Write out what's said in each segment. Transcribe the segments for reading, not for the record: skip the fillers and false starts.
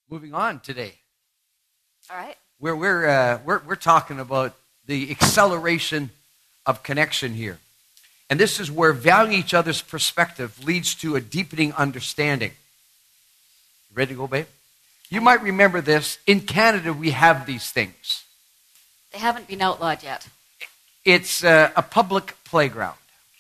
moving on today. All right. We're talking about the acceleration of connection here. And this is where valuing each other's perspective leads to a deepening understanding. You ready to go, babe? You might remember this. In Canada, we have these things. They haven't been outlawed yet. It's a public playground.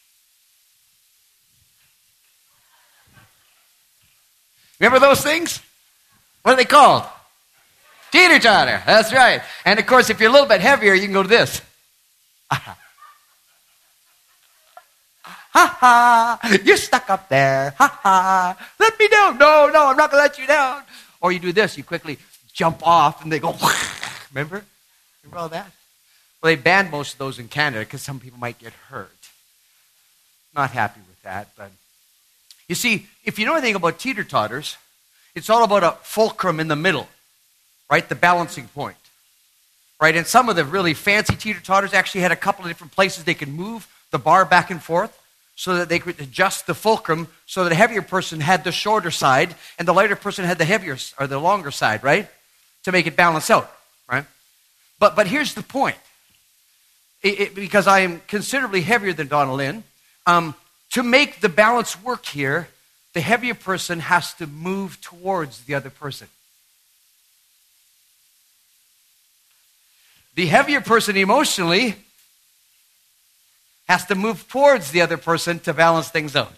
Remember those things? What are they called? Teeter-totter. That's right. And of course, if you're a little bit heavier, you can go to this. Ha ha. You're stuck up there. Ha ha. Let me down. No, I'm not going to let you down. Or you do this. You quickly jump off and they go. Remember? Remember all that? Well, they banned most of those in Canada because some people might get hurt. Not happy with that, but you see, if you know anything about teeter-totters, it's all about a fulcrum in the middle, right? The balancing point, right? And some of the really fancy teeter-totters actually had a couple of different places they could move the bar back and forth so that they could adjust the fulcrum so that the heavier person had the shorter side and the lighter person had the heavier or the longer side, right? To make it balance out, right? But here's the point. Because I am considerably heavier than Donna Lynn, to make the balance work here, the heavier person has to move towards the other person. The heavier person emotionally has to move towards the other person to balance things out.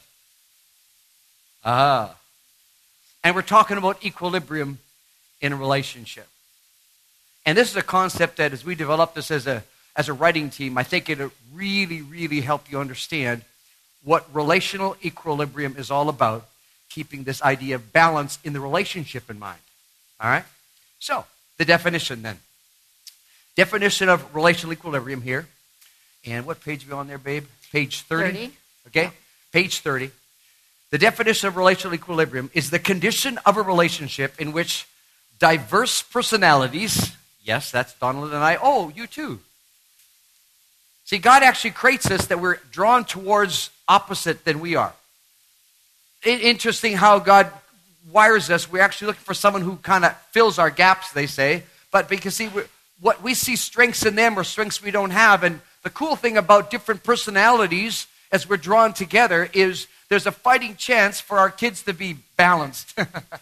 And we're talking about equilibrium in a relationship. And this is a concept that as we develop this as a writing team, I think it'll really, really help you understand what relational equilibrium is all about, keeping this idea of balance in the relationship in mind. All right? So, the definition then. Definition of relational equilibrium here. And what page are we on there, babe? Page 30? Okay, page 30. The definition of relational equilibrium is the condition of a relationship in which diverse personalities, yes, that's Donald and I, oh, you too. See, God actually creates us that we're drawn towards opposite than we are. Interesting how God wires us. We're actually looking for someone who kind of fills our gaps, they say. But because, see, what we see strengths in them or strengths we don't have. And the cool thing about different personalities as we're drawn together is there's a fighting chance for our kids to be balanced.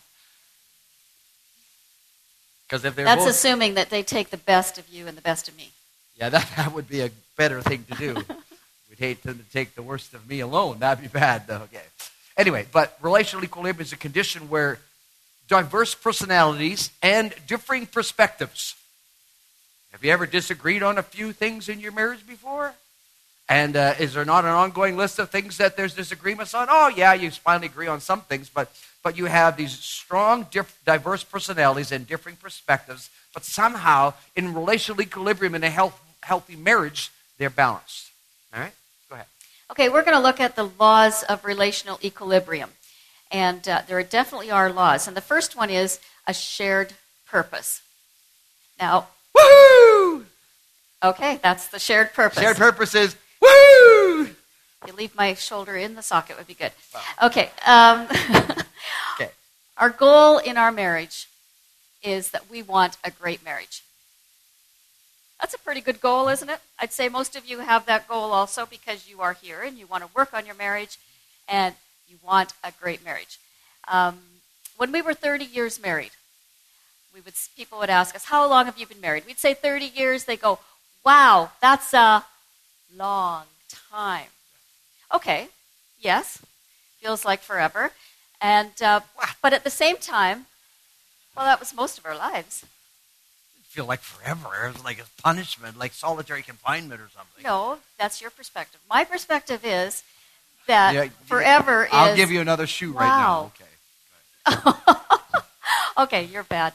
Because if they're That's assuming that they take the best of you and the best of me. Yeah, that would be a better thing to do. We'd hate them to take the worst of me alone. That'd be bad, though. Okay. Anyway, but relational equilibrium is a condition where diverse personalities and differing perspectives. Have you ever disagreed on a few things in your marriage before? And is there not an ongoing list of things that there's disagreements on? Oh, yeah, you finally agree on some things, but you have these strong, diverse personalities and differing perspectives, but somehow in relational equilibrium in a healthy marriage, they're balanced. All right? Go ahead. Okay, we're going to look at the laws of relational equilibrium. And there definitely are laws. And the first one is a shared purpose. Now, woohoo! Okay, that's the shared purpose. Shared purpose is woo! You leave my shoulder in the socket would be good. Wow. Okay. Okay. Our goal in our marriage is that we want a great marriage. That's a pretty good goal, isn't it? I'd say most of you have that goal also because you are here and you want to work on your marriage and you want a great marriage. When we were 30 years married, people would ask us, how long have you been married? We'd say 30 years. They go, wow, that's a long time. Okay, yes, feels like forever. And but at the same time, well, that was most of our lives. Feel like forever. It was like a punishment, like solitary confinement or something. No, that's your perspective. My perspective is that forever is... I'll give you another shoe right now. Okay. Okay, you're bad.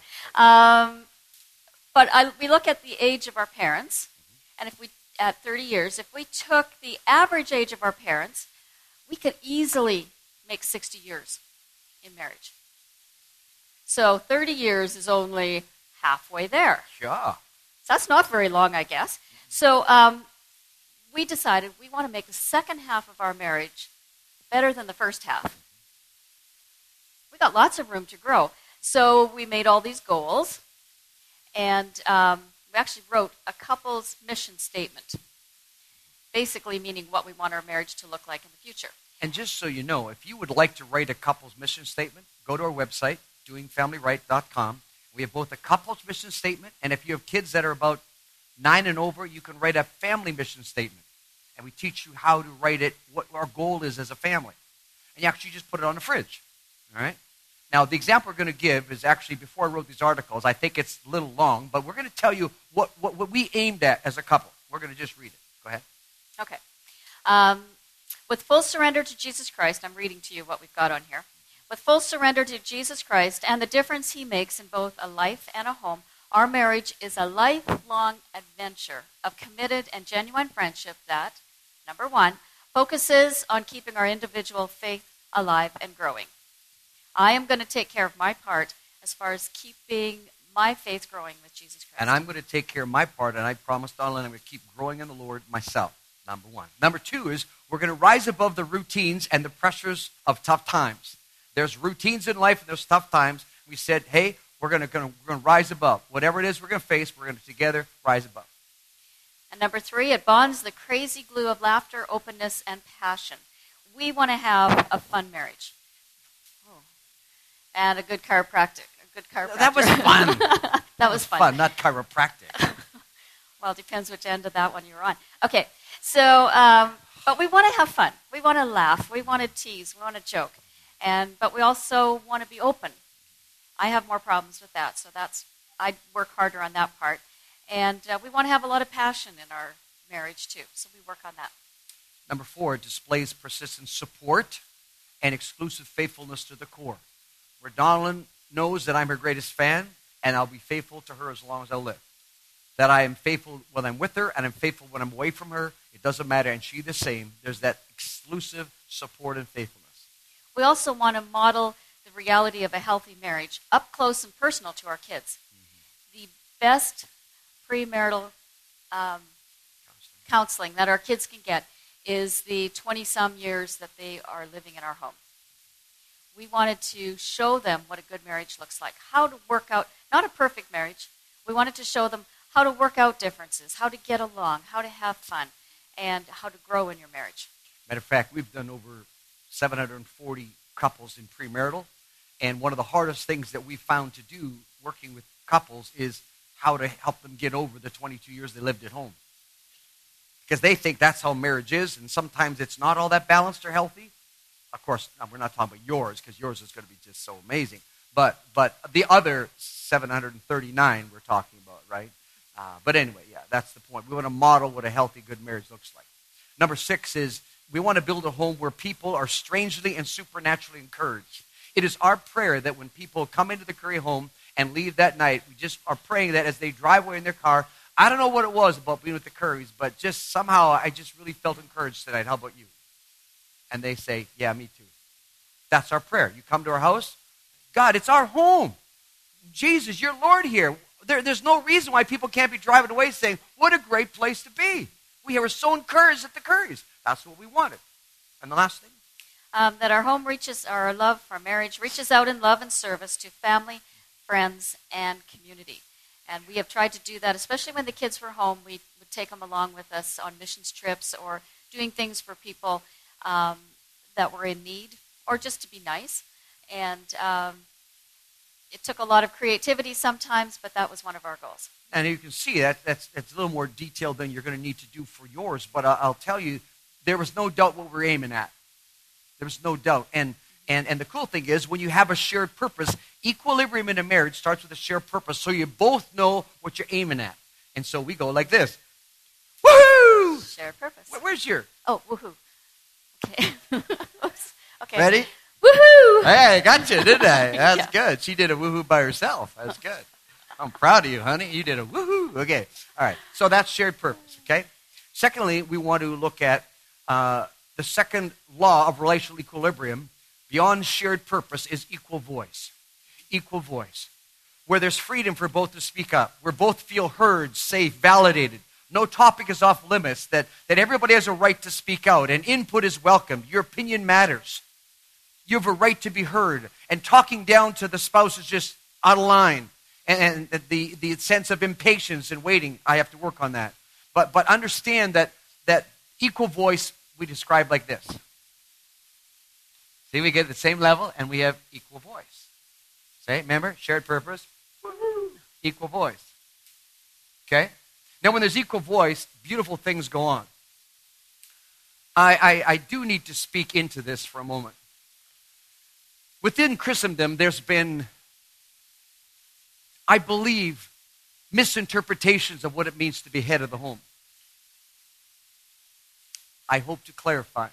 But we look at the age of our parents, and if we, at 30 years, if we took the average age of our parents, we could easily make 60 years in marriage. So 30 years is only halfway there. Sure. So that's not very long, I guess. So we decided we want to make the second half of our marriage better than the first half. We got lots of room to grow. So we made all these goals, and we actually wrote a couple's mission statement, basically meaning what we want our marriage to look like in the future. And just so you know, if you would like to write a couple's mission statement, go to our website, doingfamilyright.com. We have both a couple's mission statement, and if you have kids that are about 9 and over, you can write a family mission statement. And we teach you how to write it, what our goal is as a family. And you actually just put it on the fridge. All right? Now, the example we're going to give is actually, before I wrote these articles, I think it's a little long, but we're going to tell you what we aimed at as a couple. We're going to just read it. Go ahead. Okay. With full surrender to Jesus Christ, I'm reading to you what we've got on here. With full surrender to Jesus Christ and the difference he makes in both a life and a home, our marriage is a lifelong adventure of committed and genuine friendship that, number one, focuses on keeping our individual faith alive and growing. I am going to take care of my part as far as keeping my faith growing with Jesus Christ. And I'm going to take care of my part, and I promised Donald I'm going to keep growing in the Lord myself, number one. Number two is we're going to rise above the routines and the pressures of tough times. There's routines in life and there's tough times. We said, hey, we're going to rise above. Whatever it is we're going to face, we're going to together rise above. And number three, it bonds the crazy glue of laughter, openness, and passion. We want to have a fun marriage. Oh. And a good chiropractic. That was fun. That was fun. Not chiropractic. Well, it depends which end of that one you're on. Okay, so, but we want to have fun. We want to laugh. We want to tease. We want to joke. But we also want to be open. I have more problems with that, so I work harder on that part. And we want to have a lot of passion in our marriage, too, so we work on that. Number four, it displays persistent support and exclusive faithfulness to the core. Where Donalyn knows that I'm her greatest fan, and I'll be faithful to her as long as I live. That I am faithful when I'm with her, and I'm faithful when I'm away from her. It doesn't matter, and she the same. There's that exclusive support and faithfulness. We also want to model the reality of a healthy marriage up close and personal to our kids. Mm-hmm. The best premarital counseling that our kids can get is the 20-some years that they are living in our home. We wanted to show them what a good marriage looks like, how to work out, not a perfect marriage. We wanted to show them how to work out differences, how to get along, how to have fun, and how to grow in your marriage. Matter of fact, we've done over 740 couples in premarital, and one of the hardest things that we found to do working with couples is how to help them get over the 22 years they lived at home. Because they think that's how marriage is, and sometimes it's not all that balanced or healthy. Of course, we're not talking about yours, because yours is going to be just so amazing. But the other 739 we're talking about, right? But anyway, yeah, that's the point. We want to model what a healthy, good marriage looks like. Number 6 is we want to build a home where people are strangely and supernaturally encouraged. It is our prayer that when people come into the Curry home and leave that night, we just are praying that as they drive away in their car, I don't know what it was about being with the Currys, but just somehow I just really felt encouraged tonight. How about you? And they say, yeah, me too. That's our prayer. You come to our house, God, it's our home. Jesus, you're Lord here. There's no reason why people can't be driving away saying, what a great place to be. We were so encouraged at the Currys. That's what we wanted. And the last thing? That our home our love for marriage reaches out in love and service to family, friends, and community. And we have tried to do that, especially when the kids were home. We would take them along with us on missions trips or doing things for people that were in need or just to be nice. And it took a lot of creativity sometimes, but that was one of our goals. And you can see that's a little more detailed than you're going to need to do for yours. But I'll tell you, there was no doubt what we're aiming at. There was no doubt. And the cool thing is, when you have a shared purpose, equilibrium in a marriage starts with a shared purpose, so you both know what you're aiming at. And so we go like this. Woohoo! Shared purpose. Where's your? Oh, woohoo. Okay. Okay. Ready? Woohoo! Hey, I got you, didn't I? That's Yeah. good. She did a woohoo by herself. That's good. I'm proud of you, honey. You did a woohoo. Okay. All right. So that's shared purpose, okay? Secondly, we want to look at the second law of relational equilibrium. Beyond shared purpose is equal voice. Equal voice. Where there's freedom for both to speak up. Where both feel heard, safe, validated. No topic is off limits. That everybody has a right to speak out. And input is welcomed. Your opinion matters. You have a right to be heard. And talking down to the spouse is just out of line. And the sense of impatience and waiting, I have to work on that. But understand that equal voice we describe like this. See, we get the same level and we have equal voice. Say, remember, shared purpose, equal voice. Okay? Now, when there's equal voice, beautiful things go on. I do need to speak into this for a moment. Within Christendom, there's been, I believe, misinterpretations of what it means to be head of the home. I hope to clarify.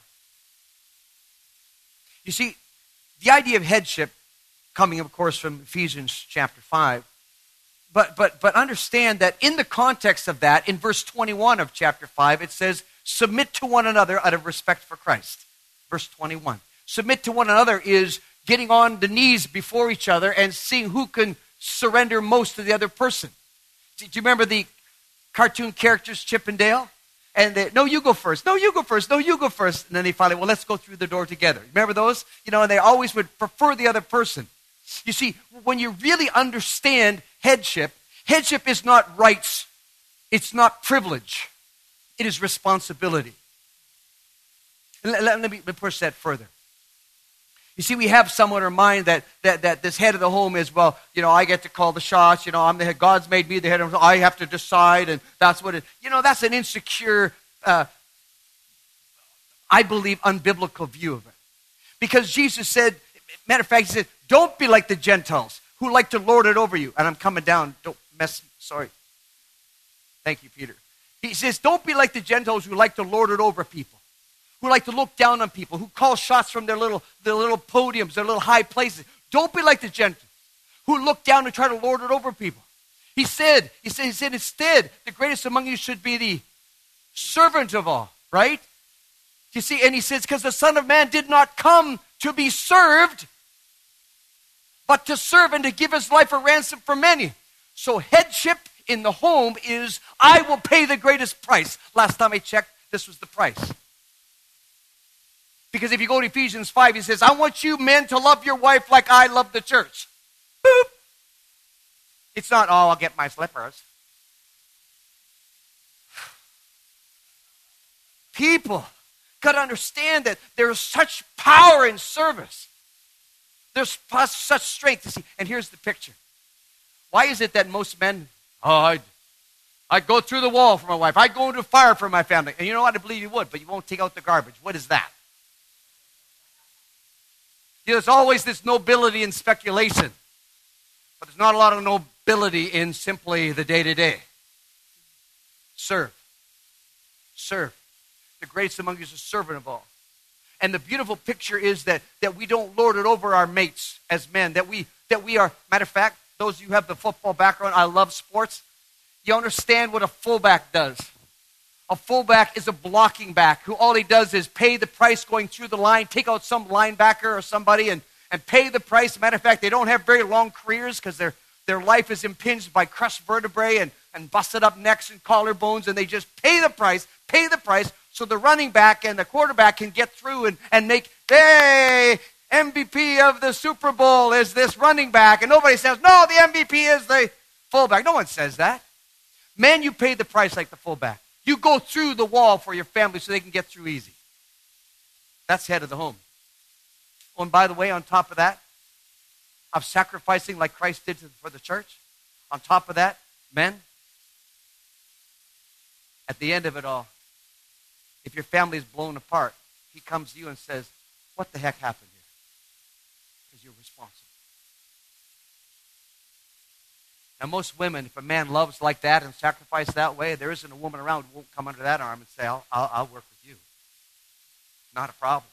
You see, the idea of headship, coming, of course, from Ephesians chapter 5, but understand that in the context of that, in verse 21 of chapter 5, it says, submit to one another out of respect for Christ. Verse 21. Submit to one another is getting on the knees before each other and seeing who can surrender most to the other person. Do you remember the cartoon characters, Chip and Dale? And they, no, you go first. No, you go first. No, you go first. And then they finally, well, let's go through the door together. Remember those? And they always would prefer the other person. You see, when you really understand headship is not rights. It's not privilege. It is responsibility. Let me push that further. You see, we have somewhat in our mind that this head of the home is, well, I get to call the shots. I'm the head. God's made me the head of the home. I have to decide, and that's what it. That's an insecure, I believe, unbiblical view of it. Because Jesus said, matter of fact, he said, don't be like the Gentiles who like to lord it over you. And I'm coming down. Don't mess. Sorry. Thank you, Peter. He says, don't be like the Gentiles who like to lord it over people, who like to look down on people, who call shots from their little podiums, their little high places. Don't be like the Gentiles who look down and try to lord it over people. He said, instead, the greatest among you should be the servant of all, right? You see, and he says, because the Son of Man did not come to be served, but to serve and to give his life a ransom for many. So headship in the home is, I will pay the greatest price. Last time I checked, this was the price. Because if you go to Ephesians 5, he says, I want you men to love your wife like I love the church. Boop. It's not, I'll get my slippers. People got to understand that there's such power in service. There's such strength. See, and here's the picture. Why is it that most men, I'd go through the wall for my wife. I'd go into fire for my family. And you know what? I believe you would, but you won't take out the garbage. What is that? There's always this nobility in speculation, but there's not a lot of nobility in simply the day-to-day. Serve. Serve. The greatest among you is a servant of all. And the beautiful picture is that we don't lord it over our mates as men, that we are, matter of fact, those of you who have the football background, I love sports, you understand what a fullback does. A fullback is a blocking back who all he does is pay the price going through the line, take out some linebacker or somebody and pay the price. Matter of fact, they don't have very long careers because their life is impinged by crushed vertebrae and busted up necks and collarbones, and they just pay the price so the running back and the quarterback can get through and make, hey, MVP of the Super Bowl is this running back. And nobody says, no, the MVP is the fullback. No one says that. Men, you pay the price like the fullback. You go through the wall for your family so they can get through easy. That's head of the home. Oh, and by the way, on top of that, of sacrificing like Christ did for the church, on top of that, men, at the end of it all, if your family is blown apart, he comes to you and says, what the heck happened here? Because you're responsible. Now, most women, if a man loves like that and sacrifices that way, there isn't a woman around who won't come under that arm and say, I'll work with you. Not a problem.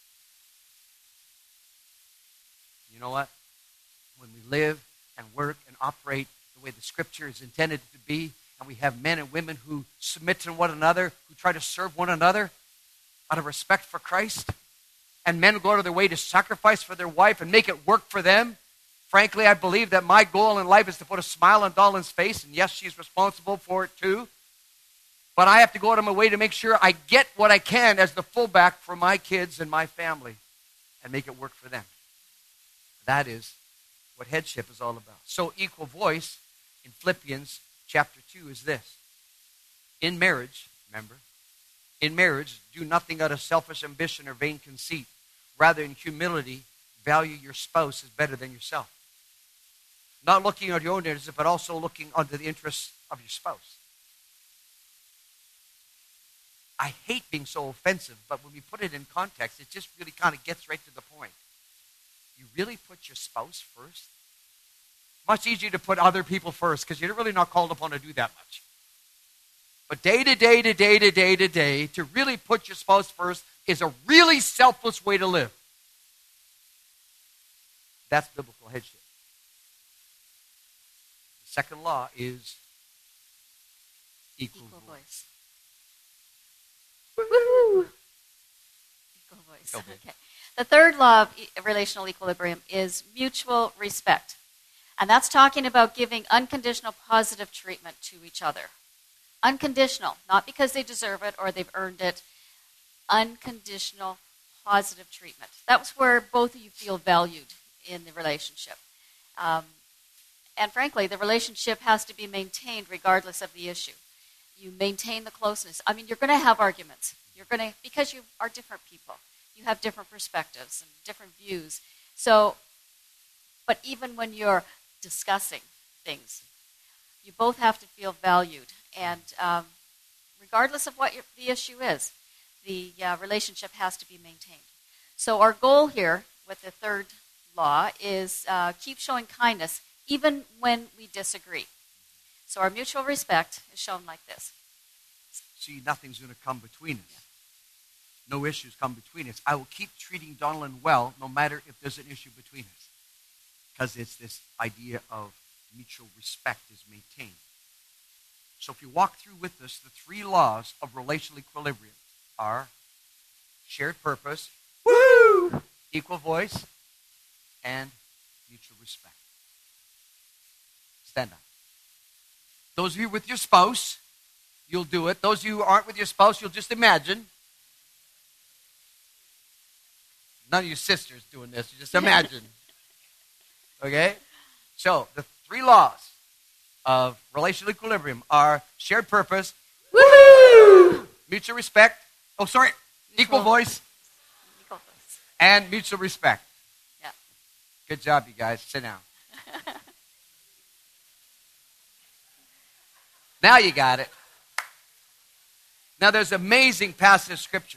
You know what? When we live and work and operate the way the Scripture is intended to be, and we have men and women who submit to one another, who try to serve one another out of respect for Christ, and men go out of their way to sacrifice for their wife and make it work for them. Frankly, I believe that my goal in life is to put a smile on Dawn's face, and yes, she's responsible for it too. But I have to go out of my way to make sure I get what I can as the fullback for my kids and my family. and make it work for them. That is what headship is all about. So equal voice in Philippians chapter 2 is this. In marriage, remember, in marriage, do nothing out of selfish ambition or vain conceit. Rather, in humility, value your spouse as better than yourself. Not looking at your own interests, but also looking onto the interests of your spouse. I hate being so offensive, but when we put it in context, it just really kind of gets right to the point. You really put your spouse first? Much easier to put other people first because you're really not called upon to do that much. But day to day to day to day to day, to really put your spouse first is a really selfless way to live. That's biblical headship. The second law is equal voice. Woo! Equal voice. Okay. The third law of relational equilibrium is mutual respect. And that's talking about giving unconditional positive treatment to each other. Unconditional, not because they deserve it or they've earned it. Unconditional positive treatment. That's where both of you feel valued in the relationship. And frankly, the relationship has to be maintained regardless of the issue. You maintain the closeness. I mean, you're going to have arguments. Because you are different people. You have different perspectives and different views. So, but even when you're discussing things, you both have to feel valued. And regardless of what the issue is, the relationship has to be maintained. So our goal here with the third law is keep showing kindness even when we disagree. So our mutual respect is shown like this. See, nothing's going to come between us. No issues come between us. I will keep treating Donalyn well no matter if there's an issue between us. Because it's this idea of mutual respect is maintained. So if you walk through with us, the three laws of relational equilibrium are shared purpose, woo, equal voice, and mutual respect. Stand up. Those of you with your spouse, you'll do it. Those of you who aren't with your spouse, you'll just imagine. None of your sisters doing this. You just imagine. Okay? So, the three laws of relational equilibrium are shared purpose, woohoo, mutual respect, equal voice, and mutual respect. Yeah. Good job, you guys. Sit down. Now you got it. Now there's an amazing passage of Scripture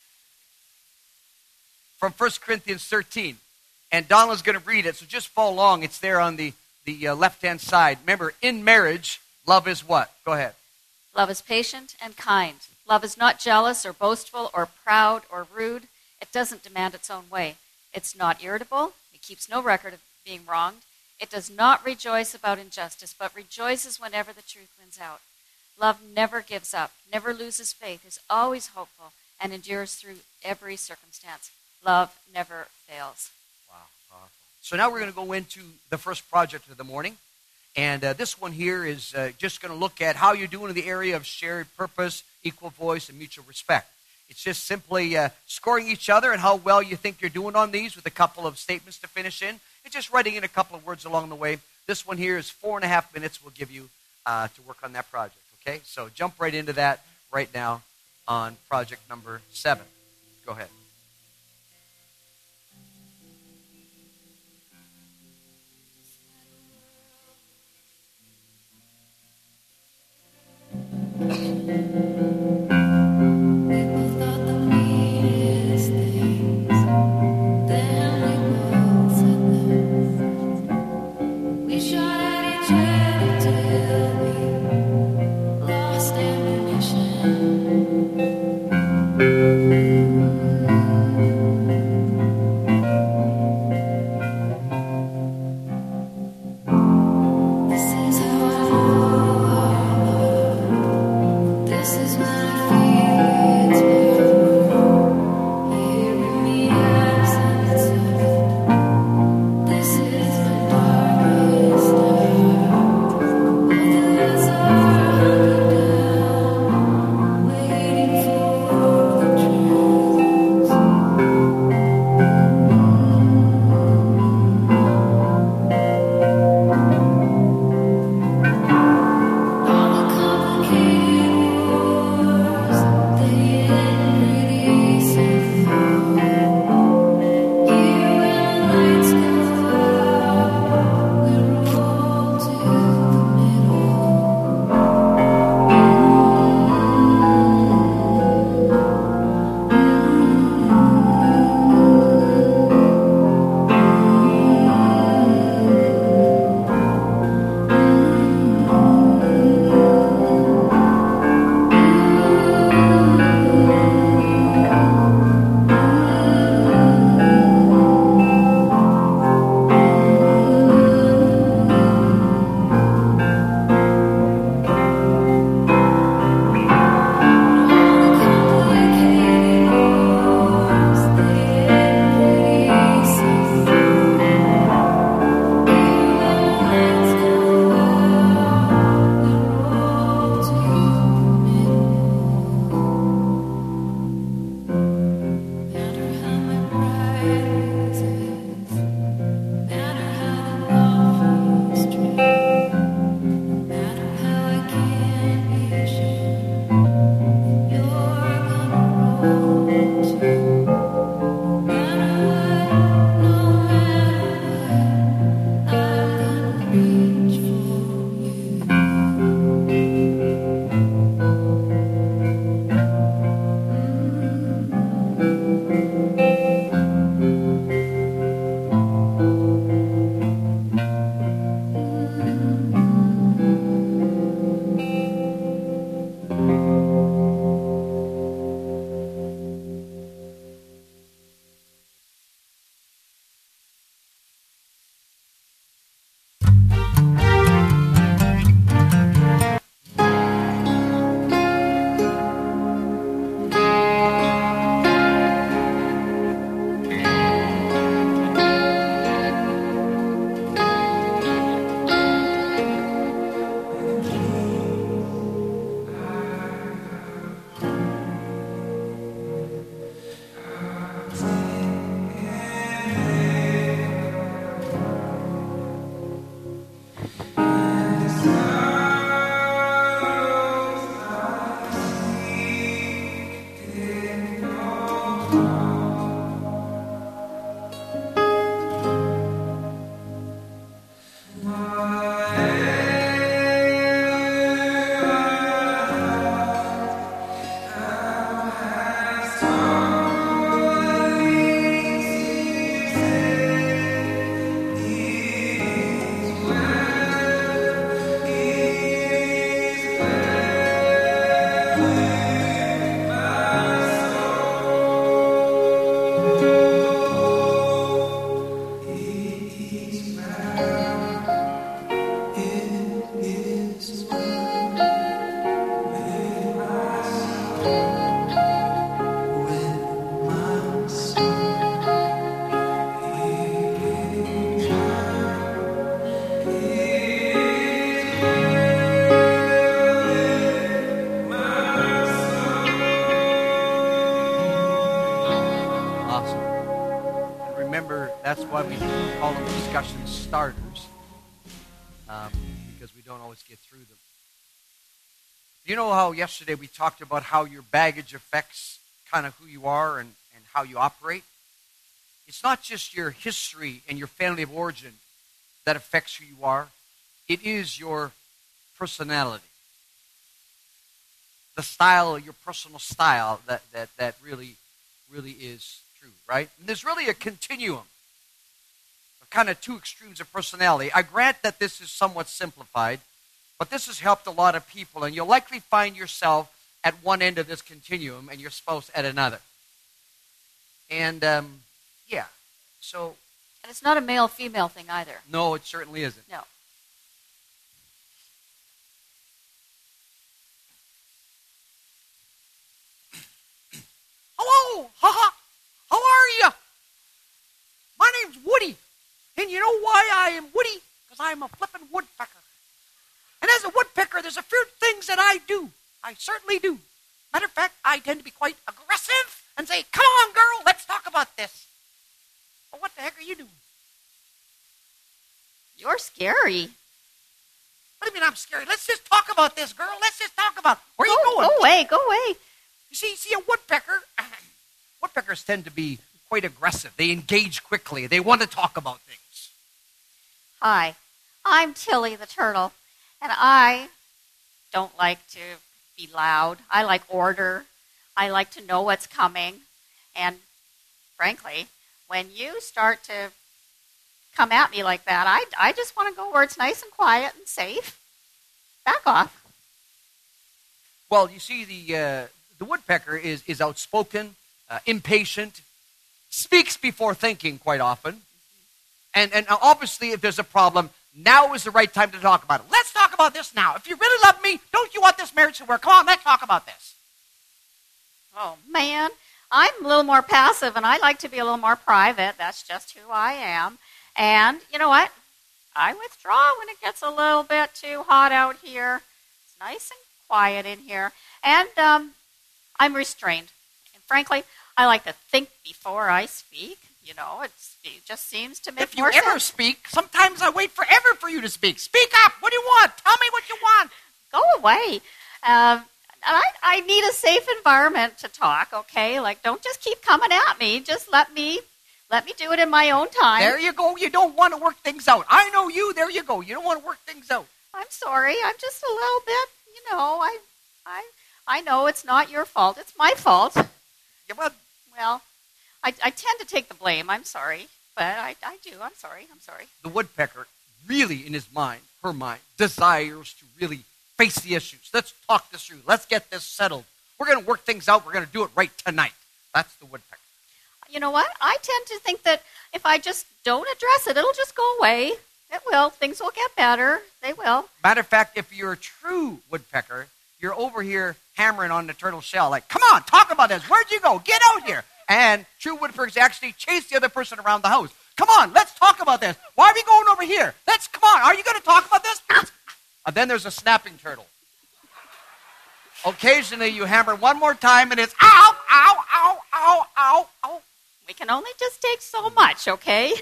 from 1 Corinthians 13. And Donald's going to read it, so just follow along. It's there on the left-hand side. Remember, in marriage, love is what? Go ahead. Love is patient and kind. Love is not jealous or boastful or proud or rude. It doesn't demand its own way. It's not irritable. It keeps no record of being wronged. It does not rejoice about injustice, but rejoices whenever the truth wins out. Love never gives up, never loses faith, is always hopeful, and endures through every circumstance. Love never fails. Wow, powerful. So now we're going to go into the first project of the morning. And this one here is just going to look at how you're doing in the area of shared purpose, equal voice, and mutual respect. It's just simply scoring each other and how well you think you're doing on these with a couple of statements to finish in. And just writing in a couple of words along the way. This one here is 4.5 minutes we'll give you to work on that project. Okay, so jump right into that right now on project number 7. Go ahead. call them discussion starters because we don't always get through them. You know how yesterday we talked about how your baggage affects kind of who you are and how you operate? It's not just your history and your family of origin that affects who you are. It is your personality. The style, your personal style that really is true, right? And there's really a continuum of kind of two extremes of personality. I grant that this is somewhat simplified, but this has helped a lot of people, and you'll likely find yourself at one end of this continuum and your spouse at another. And, yeah, so... And it's not a male-female thing either. No, it certainly isn't. No. Hello, how are you? My name's Woody, and you know why I am Woody? Because I'm a flippin' woodpecker. And as a woodpecker, there's a few things that I do. I certainly do. Matter of fact, I tend to be quite aggressive and say, "Come on, girl, let's talk about this." Well, what the heck are you doing? You're scary. What do you mean I'm scary? Let's just talk about this, girl. Let's just talk about it. Where are you going? Go away. You see, a woodpecker, woodpeckers tend to be quite aggressive. They engage quickly. They want to talk about things. Hi, I'm Tilly the turtle, and I don't like to be loud. I like order. I like to know what's coming. And frankly, when you start to come at me like that, I just want to go where it's nice and quiet and safe. Back off. Well, you see, the woodpecker is outspoken, impatient, speaks before thinking quite often. And obviously, if there's a problem, now is the right time to talk about it. Let's talk about this now. If you really love me, don't you want this marriage to work? Come on, let's talk about this. Oh, man, I'm a little more passive, and I like to be a little more private. That's just who I am. And you know what? I withdraw when it gets a little bit too hot out here. It's nice and quiet in here. And I'm restrained. And frankly, I like to think before I speak. You know, it just seems to make more sense. If you ever speak, sometimes I wait forever for you to speak. Speak up. What do you want? Tell me what you want. Go away. I need a safe environment to talk, okay? Like, don't just keep coming at me. Just let me do it in my own time. There you go. You don't want to work things out. I know you. There you go. You don't want to work things out. I'm sorry. I'm just a little bit, I know it's not your fault. It's my fault. Yeah, well, I tend to take the blame. I'm sorry. But I do. I'm sorry. The woodpecker really, in his mind, her mind, desires to really face the issues. Let's talk this through. Let's get this settled. We're going to work things out. We're going to do it right tonight. That's the woodpecker. You know what? I tend to think that if I just don't address it, it'll just go away. It will. Things will get better. They will. Matter of fact, if you're a true woodpecker, you're over here hammering on the turtle shell like, "Come on, talk about this. Where'd you go? Get out here." And true woodpeckers actually chase the other person around the house. "Come on, let's talk about this. Why are we going over here? Come on, are you going to talk about this?" And then there's a snapping turtle. Occasionally you hammer one more time and it's ow, ow, ow, ow, ow, ow. We can only just take so much, okay?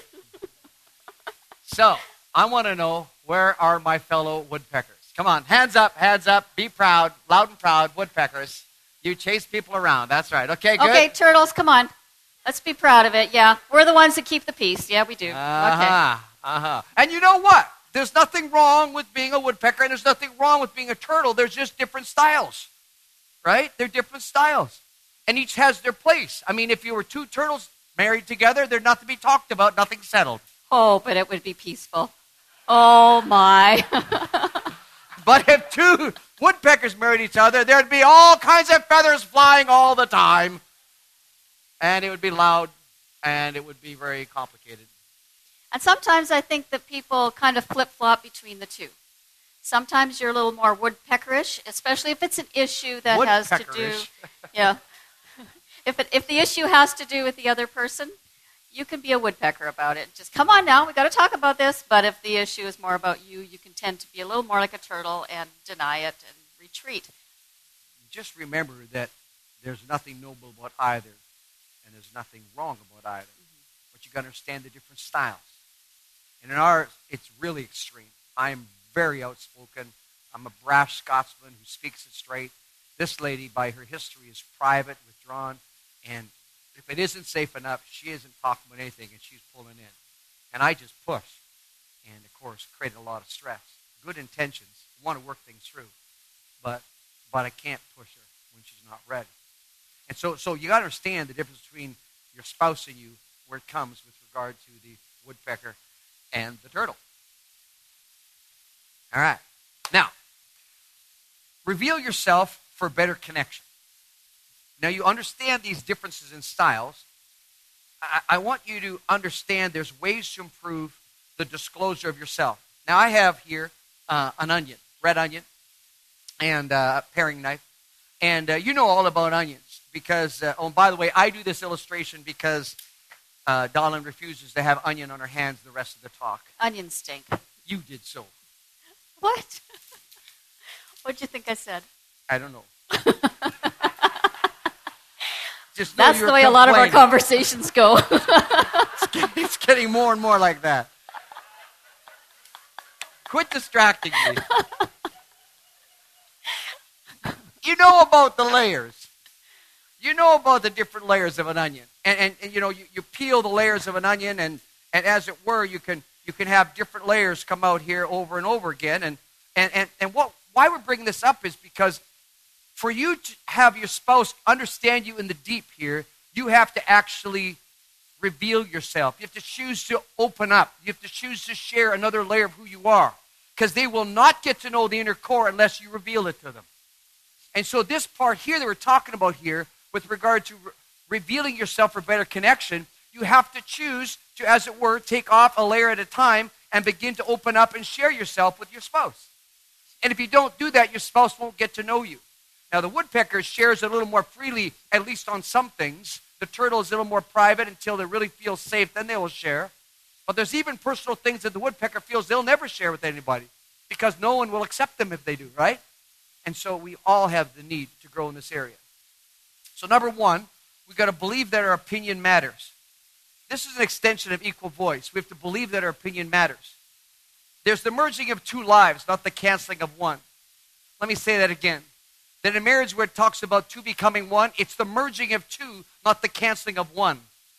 So, I want to know, where are my fellow woodpeckers? Come on, hands up, be proud, loud and proud, woodpeckers. You chase people around, that's right. Okay, good? Okay, turtles, come on. Let's be proud of it, yeah. We're the ones that keep the peace. Yeah, we do. Okay. And you know what? There's nothing wrong with being a woodpecker, and there's nothing wrong with being a turtle. There's just different styles, right? They're different styles. And each has their place. I mean, if you were two turtles married together, there's nothing to be talked about, nothing settled. Oh, but it would be peaceful. Oh, my. But if two woodpeckers married each other, there'd be all kinds of feathers flying all the time. And it would be loud, and it would be very complicated. And sometimes I think that people kind of flip-flop between the two. Sometimes you're a little more woodpeckerish, especially if it's an issue that has to do... Yeah. If the issue has to do with the other person, you can be a woodpecker about it. Just come on now, we've got to talk about this. But if the issue is more about you, you can tend to be a little more like a turtle and deny it and retreat. Just remember that there's nothing noble about either, and there's nothing wrong about either. Mm-hmm. But you got to understand the different styles. And in ours, it's really extreme. I'm very outspoken. I'm a brash Scotsman who speaks it straight. This lady, by her history, is private, withdrawn, and if it isn't safe enough, she isn't talking about anything, and she's pulling in. And I just push, and of course, create a lot of stress. Good intentions, want to work things through, but I can't push her when she's not ready. And so you got to understand the difference between your spouse and you, where it comes with regard to the woodpecker and the turtle. All right. Now, reveal yourself for better connection. Now, you understand these differences in styles. I want you to understand there's ways to improve the disclosure of yourself. Now, I have here an onion, red onion, and a paring knife. And you know all about onions because, oh, by the way, I do this illustration because Dawn refuses to have onion on her hands the rest of the talk. Onions stink. You did so. What? What'd you think I said? I don't know. Just That's the way a lot of our conversations go. It's getting more and more like that. Quit distracting me. You know about the layers. You know about the different layers of an onion. And you know, you peel the layers of an onion, and as it were, you can have different layers come out here over and over again. And why we're bringing this up is because for you to have your spouse understand you in the deep here, you have to actually reveal yourself. You have to choose to open up. You have to choose to share another layer of who you are. Because they will not get to know the inner core unless you reveal it to them. And so this part here that we're talking about here, with regard to revealing yourself for better connection, you have to choose to, as it were, take off a layer at a time and begin to open up and share yourself with your spouse. And if you don't do that, your spouse won't get to know you. Now, the woodpecker shares a little more freely, at least on some things. The turtle is a little more private until they really feel safe, then they will share. But there's even personal things that the woodpecker feels they'll never share with anybody because no one will accept them if they do, right? And so we all have the need to grow in this area. So number one, we've got to believe that our opinion matters. This is an extension of equal voice. We have to believe that our opinion matters. There's the merging of two lives, not the canceling of one. Let me say that again. That in marriage where it talks about two becoming one, it's the merging of two, not the canceling of one.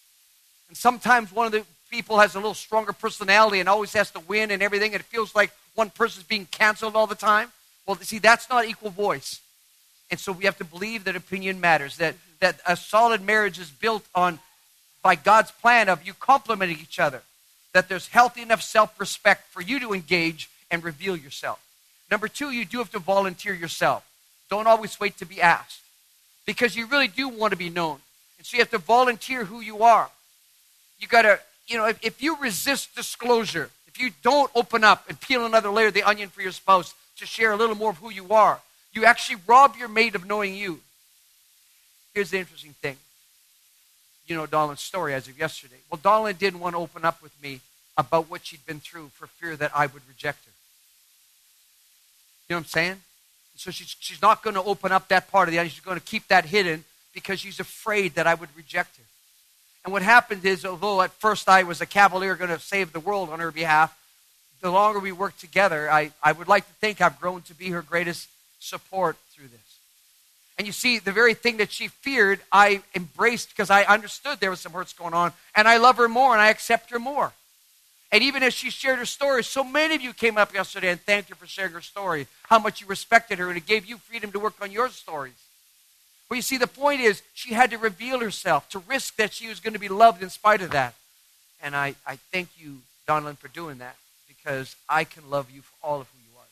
And sometimes one of the people has a little stronger personality and always has to win and everything, and it feels like one person's being canceled all the time. Well, see, that's not equal voice. And so we have to believe that opinion matters, that a solid marriage is built on, by God's plan of you complementing each other, that there's healthy enough self-respect for you to engage and reveal yourself. Number two, you do have to volunteer yourself. Don't always wait to be asked, because you really do want to be known. And so you have to volunteer who you are. You got to, if you resist disclosure, if you don't open up and peel another layer of the onion for your spouse to share a little more of who you are, you actually rob your mate of knowing you. Here's the interesting thing. You know Donald's story as of yesterday. Well, Donald didn't want to open up with me about what she'd been through for fear that I would reject her. You know what I'm saying? So she's not going to open up that part of the onion. She's going to keep that hidden because she's afraid that I would reject her. And what happened is, although at first I was a cavalier going to save the world on her behalf, the longer we work together, I would like to think I've grown to be her greatest support through this. And you see, the very thing that she feared, I embraced because I understood there was some hurts going on, and I love her more and I accept her more. And even as she shared her story, so many of you came up yesterday and thanked her for sharing her story, how much you respected her, and it gave you freedom to work on your stories. Well, you see, the point is, she had to reveal herself, to risk that she was going to be loved in spite of that. And I thank you, Donalyn, for doing that, because I can love you for all of who you are.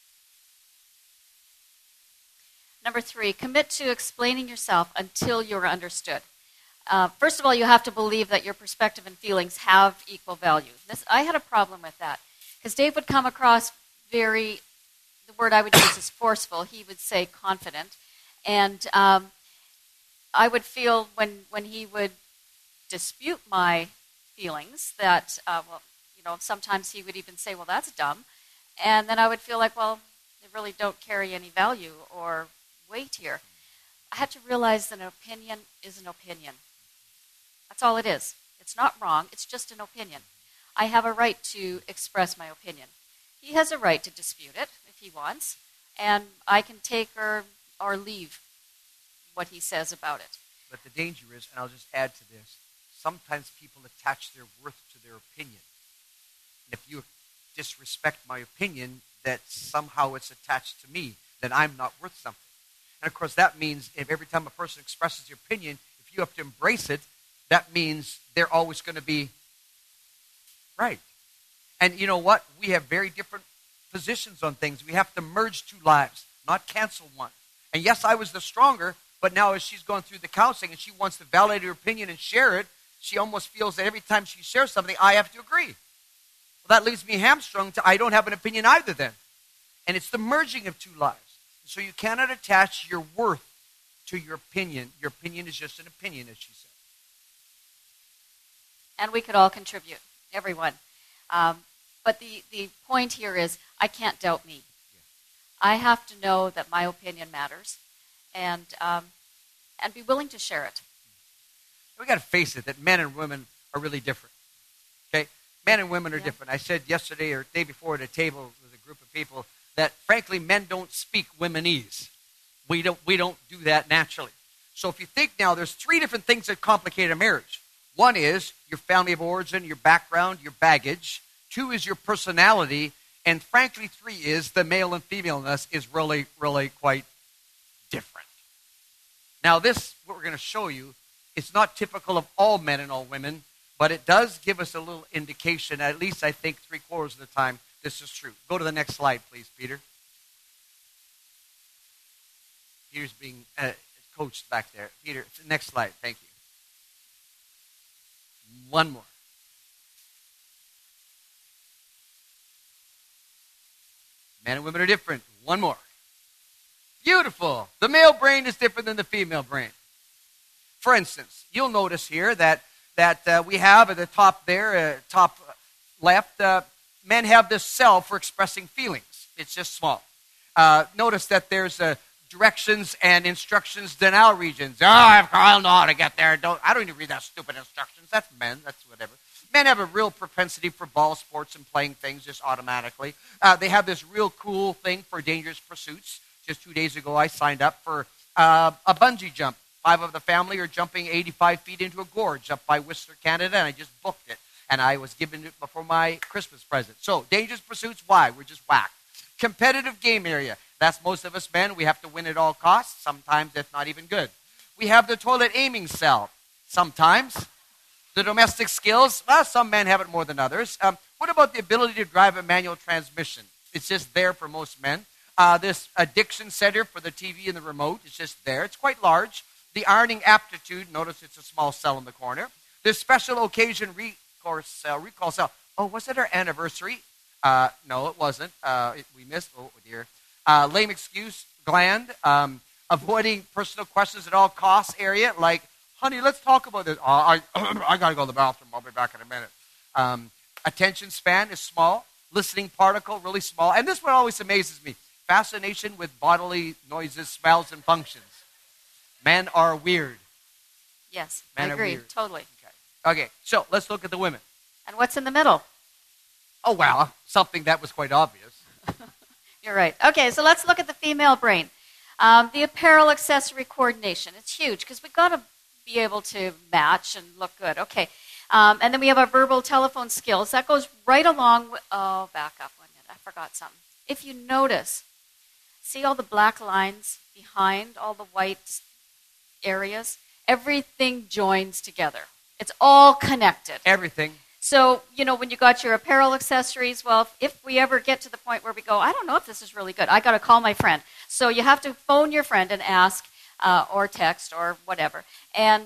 Number three, commit to explaining yourself until you're understood. First of all, you have to believe that your perspective and feelings have equal value. I had a problem with that because Dave would come across the word I would use is forceful. He would say confident. And I would feel when he would dispute my feelings that, sometimes he would even say, well, that's dumb. And then I would feel like, well, they really don't carry any value or weight here. I had to realize that an opinion is an opinion. That's all it is. It's not wrong. It's just an opinion. I have a right to express my opinion. He has a right to dispute it if he wants, and I can take or leave what he says about it. But the danger is, and I'll just add to this, sometimes people attach their worth to their opinion. And if you disrespect my opinion, that somehow it's attached to me, that I'm not worth something. And of course, that means if every time a person expresses their opinion, if you have to embrace it, that means they're always going to be right. And you know what? We have very different positions on things. We have to merge two lives, not cancel one. And yes, I was the stronger, but now as she's going through the counseling and she wants to validate her opinion and share it, she almost feels that every time she shares something, I have to agree. Well, that leaves me hamstrung to I don't have an opinion either then. And it's the merging of two lives. So you cannot attach your worth to your opinion. Your opinion is just an opinion, as she said. And we could all contribute, everyone. But the point here is I can't doubt me. Yeah. I have to know that my opinion matters and be willing to share it. We got to face it that men and women are really different. Okay? Men and women are different. I said yesterday or the day before at a table with a group of people that, frankly, men don't speak womenese. We don't do that naturally. So if you think now, there's three different things that complicate a marriage. One is your family of origin, your background, your baggage. Two is your personality. And frankly, three is the male and femaleness is really, really quite different. Now this, what we're going to show you, it's not typical of all men and all women, but it does give us a little indication, at least I think 3/4 of the time, this is true. Go to the next slide, please, Peter. Peter's being coached back there. Peter, next slide. Thank you. One more. Men and women are different. One more. Beautiful. The male brain is different than the female brain. For instance, you'll notice here that we have at the top there, top left, men have this cell for expressing feelings. It's just small. Notice that there's directions and instructions denial regions. I'll know how to get there. I don't need to read that stupid instructions. That's men. That's whatever. Men have a real propensity for ball sports and playing things just automatically. They have this real cool thing for dangerous pursuits. Just 2 days ago, I signed up for a bungee jump. 5 of the family are jumping 85 feet into a gorge up by Whistler, Canada, and I just booked it. And I was given it before my Christmas present. So, dangerous pursuits, why? We're just whacked. Competitive game area. That's most of us men. We have to win at all costs. Sometimes that's not even good. We have the toilet aiming cell. Sometimes. The domestic skills, well, some men have it more than others. What about the ability to drive a manual transmission? It's just there for most men. This addiction center for the TV and the remote is just there. It's quite large. The ironing aptitude, notice it's a small cell in the corner. This special occasion recall cell. Oh, was it our anniversary? No, it wasn't. We missed. Oh, dear. Lame excuse gland. Avoiding personal questions at all costs area, like, honey, let's talk about this. I got to go to the bathroom. I'll be back in a minute. Attention span is small. Listening particle, really small. And this one always amazes me. Fascination with bodily noises, smells, and functions. Men are weird. Yes, Men I agree. are weird. Totally. Okay, so let's look at the women. And what's in the middle? Oh, well, something that was quite obvious. You're right. Okay, so let's look at the female brain. The apparel accessory coordination. It's huge because we've got to be able to match and look good. Okay. And then we have our verbal telephone skills. That goes right along with, back up 1 minute. I forgot something. If you notice, see all the black lines behind all the white areas? Everything joins together. It's all connected. Everything. So, when you got your apparel accessories, well, if we ever get to the point where we go, I don't know if this is really good, I got to call my friend. So you have to phone your friend and ask, or text, or whatever. And,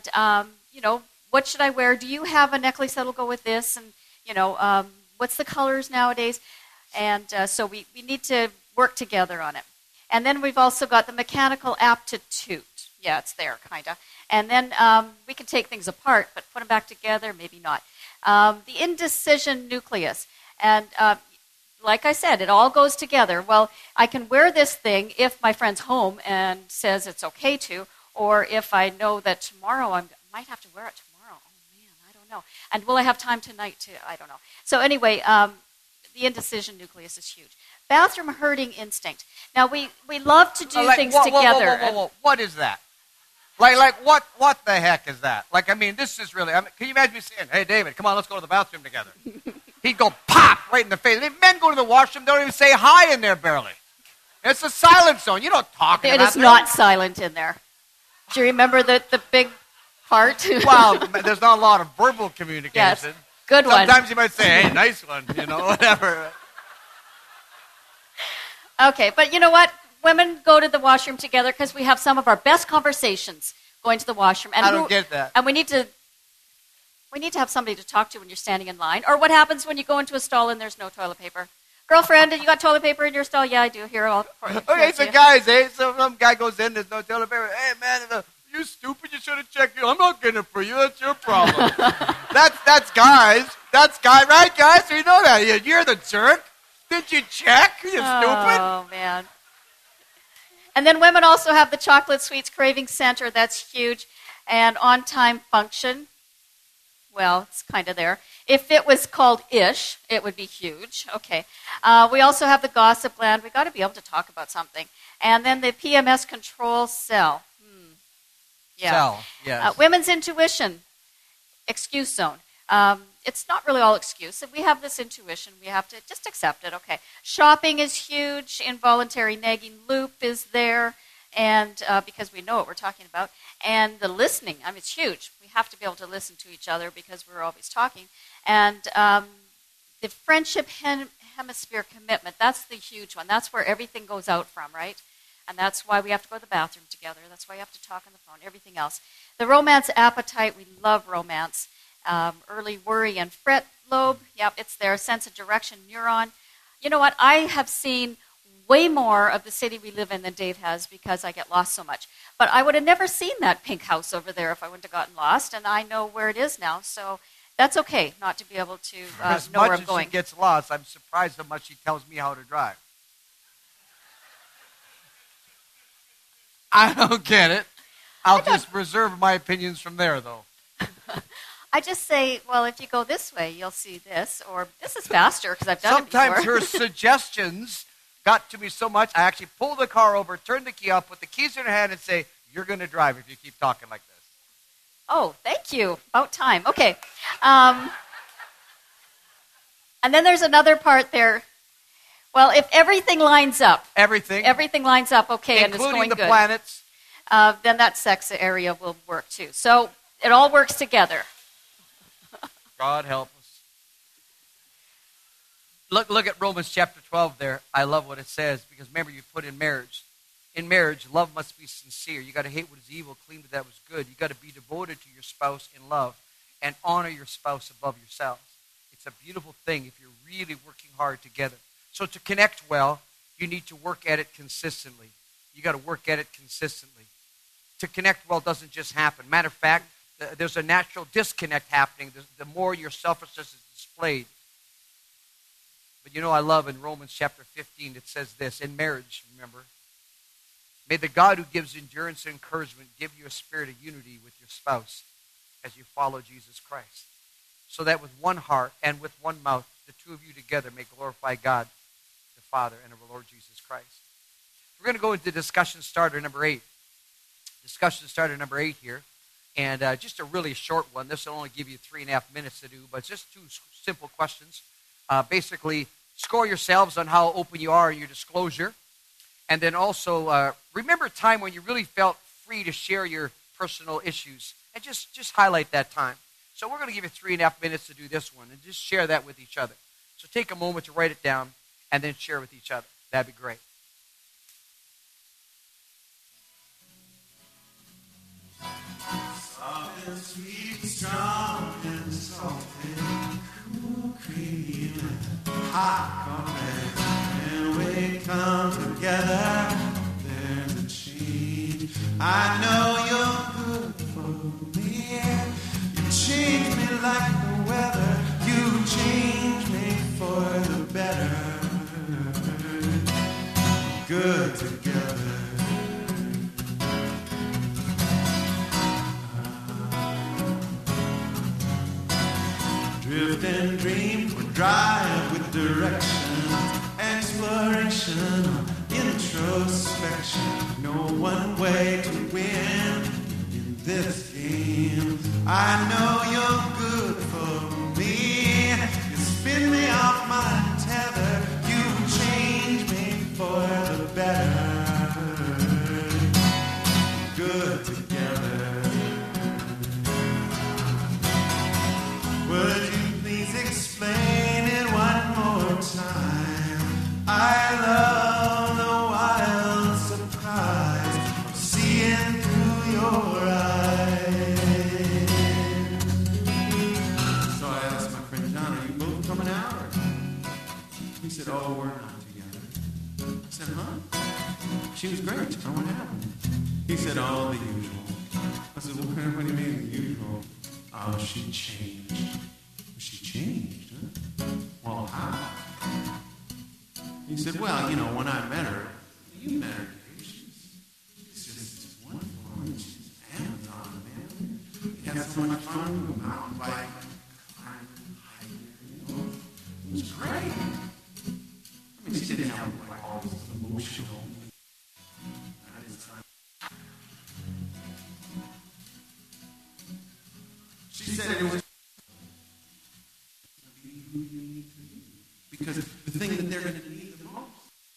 what should I wear? Do you have a necklace that'll go with this? And, what's the colors nowadays? And so we need to work together on it. And then we've also got the mechanical aptitude. Yeah, it's there, kind of. And then we can take things apart, but put them back together, maybe not. The indecision nucleus. And like I said, it all goes together. Well, I can wear this thing if my friend's home and says it's okay to, or if I know that tomorrow I might have to wear it tomorrow. Oh, man, I don't don't know. And will I have time tonight to, I don't know. So anyway, the indecision nucleus is huge. Bathroom herding instinct. Now, we love to do things together. Whoa. What is that? Like what the heck is that? Like, I mean, this is really, can you imagine me saying, hey, David, come on, let's go to the bathroom together. He'd go pop right in the face. Men go to the washroom, don't even say hi in there barely. It's a silent zone. You don't talk in the bathroom. It is not silent in there. Do you remember the big part? Well, there's not a lot of verbal communication. Yes, good one. Sometimes you might say, hey, nice one, whatever. Okay, but you know what? Women go to the washroom together because we have some of our best conversations going to the washroom. And I don't get that. And we need to have somebody to talk to when you're standing in line. Or what happens when you go into a stall and there's no toilet paper? Girlfriend, you got toilet paper in your stall? Yeah, I do. Here, I'll pour it. Okay, so guys, some guy goes in, there's no toilet paper. Hey, man, you stupid, you should have checked. I'm not getting it for you. That's your problem. That's guys. That's guy, right, guys? So you know that. You're the jerk. Did you check? You stupid. Oh, man. And then women also have the chocolate sweets craving center. That's huge. And on-time function. Well, it's kind of there. If it was called ish, it would be huge. Okay. We also have the gossip gland. We've got to be able to talk about something. And then the PMS control cell. Yeah. Cell, yes. Women's intuition. Excuse zone. It's not really all excuse. We have this intuition. We have to just accept it. Okay. Shopping is huge. Involuntary nagging loop is there, and because we know what we're talking about. And the listening, it's huge. We have to be able to listen to each other because we're always talking. And the friendship hemisphere commitment, that's the huge one. That's where everything goes out from, right? And that's why we have to go to the bathroom together. That's why you have to talk on the phone, everything else. The romance appetite, we love romance. Early worry and fret lobe, yep, it's there. Sense of direction neuron. You know what? I have seen way more of the city we live in than Dave has because I get lost so much. But I would have never seen that pink house over there if I wouldn't have gotten lost, and I know where it is now. So that's okay not to be able to know where I'm going. As much as she gets lost, I'm surprised how much she tells me how to drive. I don't get it. I'll just reserve my opinions from there, though. I just say, well, if you go this way, you'll see this, or this is faster because I've done it before. Sometimes her suggestions got to me so much, I actually pull the car over, turn the key up, put the keys in her hand, and say, you're going to drive if you keep talking like this. Oh, thank you. About time. Okay. And then there's another part there. Well, if everything lines up. Everything lines up, okay, and it's going including the good. planets. Then that sex area will work too. So it all works together. God help us. Look at Romans chapter 12 there. I love what it says because remember you put in marriage. In marriage, love must be sincere. You got to hate what is evil, cleave to that was good. You got to be devoted to your spouse in love and honor your spouse above yourselves. It's a beautiful thing if you're really working hard together. So to connect well, you need to work at it consistently. You got to work at it consistently. To connect well doesn't just happen. Matter of fact, there's a natural disconnect happening the more your selfishness is displayed. But I love in Romans chapter 15, it says this, in marriage, remember, may the God who gives endurance and encouragement give you a spirit of unity with your spouse as you follow Jesus Christ, so that with one heart and with one mouth, the two of you together may glorify God, the Father, and our Lord Jesus Christ. We're going to go into discussion starter number 8. Discussion starter number 8 here. And just a really short one. This will only give you 3.5 minutes to do, but just 2 simple questions. Basically, score yourselves on how open you are in your disclosure. And then also, remember a time when you really felt free to share your personal issues. And just highlight that time. So we're going to give you 3.5 minutes to do this one. And just share that with each other. So take a moment to write it down and then share with each other. That'd be great. Sweet, strong, and salty, cool, creamy, hot, and we come together. There's a change. I know you're good for me. You change me like the weather. You change me for the better. Good together. direction, exploration, introspection. No one way to win in this game. I know you're good for me. You spin me off my tether. You change me for the better. Good together. Would you please explain it one more time? I love the wild surprise of seeing through your eyes. So I asked my friend John, are you both coming out? Or? He said, oh, we're not together. I said, huh? She was great. Oh, what happened? He said, oh, the usual. I said, well, what do you mean the usual? Oh, she changed. She changed, huh? Well, how? He said, well, you know, when I met her, you met her, Dave. She's just wonderful. She's Amazon, man. We had so much fun. We went mountain biking, climbing, hiking, you know. It was great. I mean, she didn't have like all this emotional. She said it was who you need to be. Because the thing that they're going to need the most.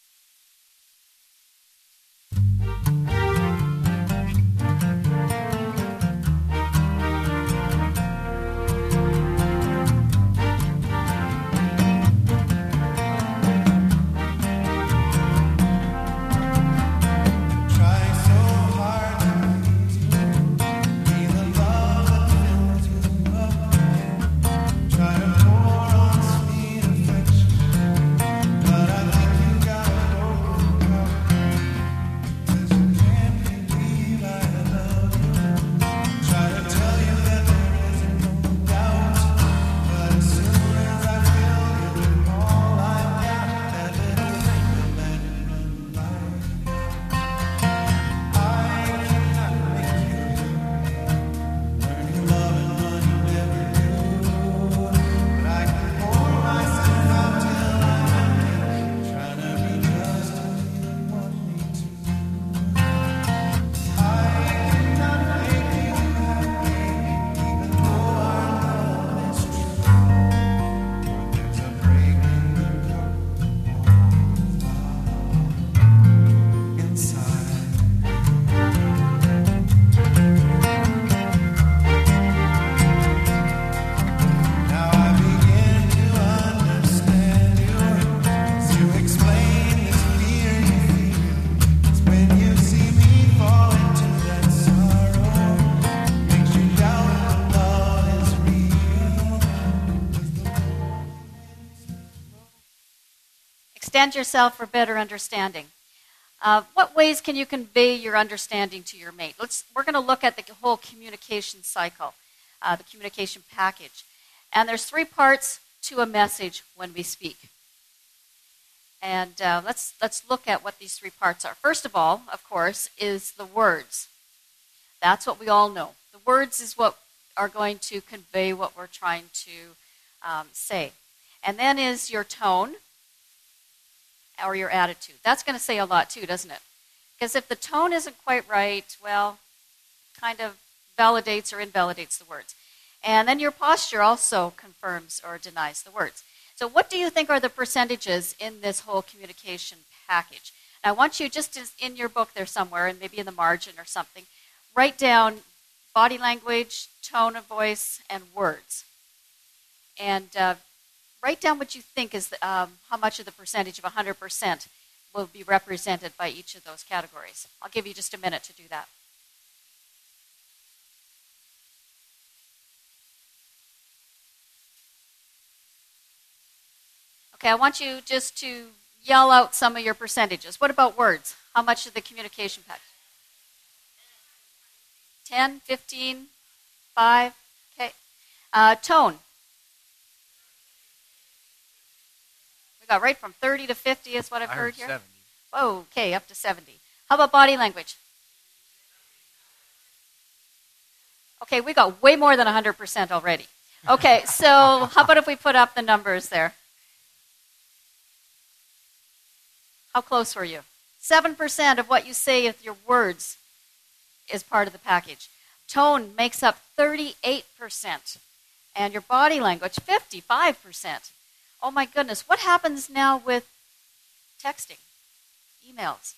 Try so hard to please you. Be the love that fills you up. Try to pour on sweet affection, but I think you got a broken heart. 'Cause you can't believe I love you. Try to tell you that there is no doubt, but as soon as I feel you with all I've got, that little thing will let it run by. I cannot make you learn you love and money never do, but I can pour myself out till I'm empty, trying to be just as you want me to. I cannot make you happy, even though our love is true. There's a break in the dark inside. Now I begin to understand you. To explain this fear you feel, it's when you see me fall into that sorrow, makes you doubt the love is real. Extend yourself for better understanding. What ways can you convey your understanding to your mate? We're going to look at the whole communication cycle, the communication package. And there's 3 parts to a message when we speak. And let's look at what these 3 parts are. First of all, of course, is the words. That's what we all know. The words is what are going to convey what we're trying to say. And then is your tone or your attitude. That's going to say a lot too, doesn't it? Because if the tone isn't quite right, well, kind of validates or invalidates the words. And then your posture also confirms or denies the words. So what do you think are the percentages in this whole communication package? And I want you just in your book there somewhere, and maybe in the margin or something, write down body language, tone of voice, and words. And write down what you think is how much of the percentage of 100% will be represented by each of those categories. I'll give you just a minute to do that. Okay, I want you just to yell out some of your percentages. What about words? How much of the communication package? 10, 15, 5? Okay. Tone. We got right from 30 to 50 is what I've heard here. 70. Oh, okay, up to 70. How about body language? Okay, we got way more than 100% already. Okay, so how about if we put up the numbers there? How close were you? 7% of what you say with your words is part of the package. Tone makes up 38%. And your body language, 55%. Oh my goodness, what happens now with texting, emails?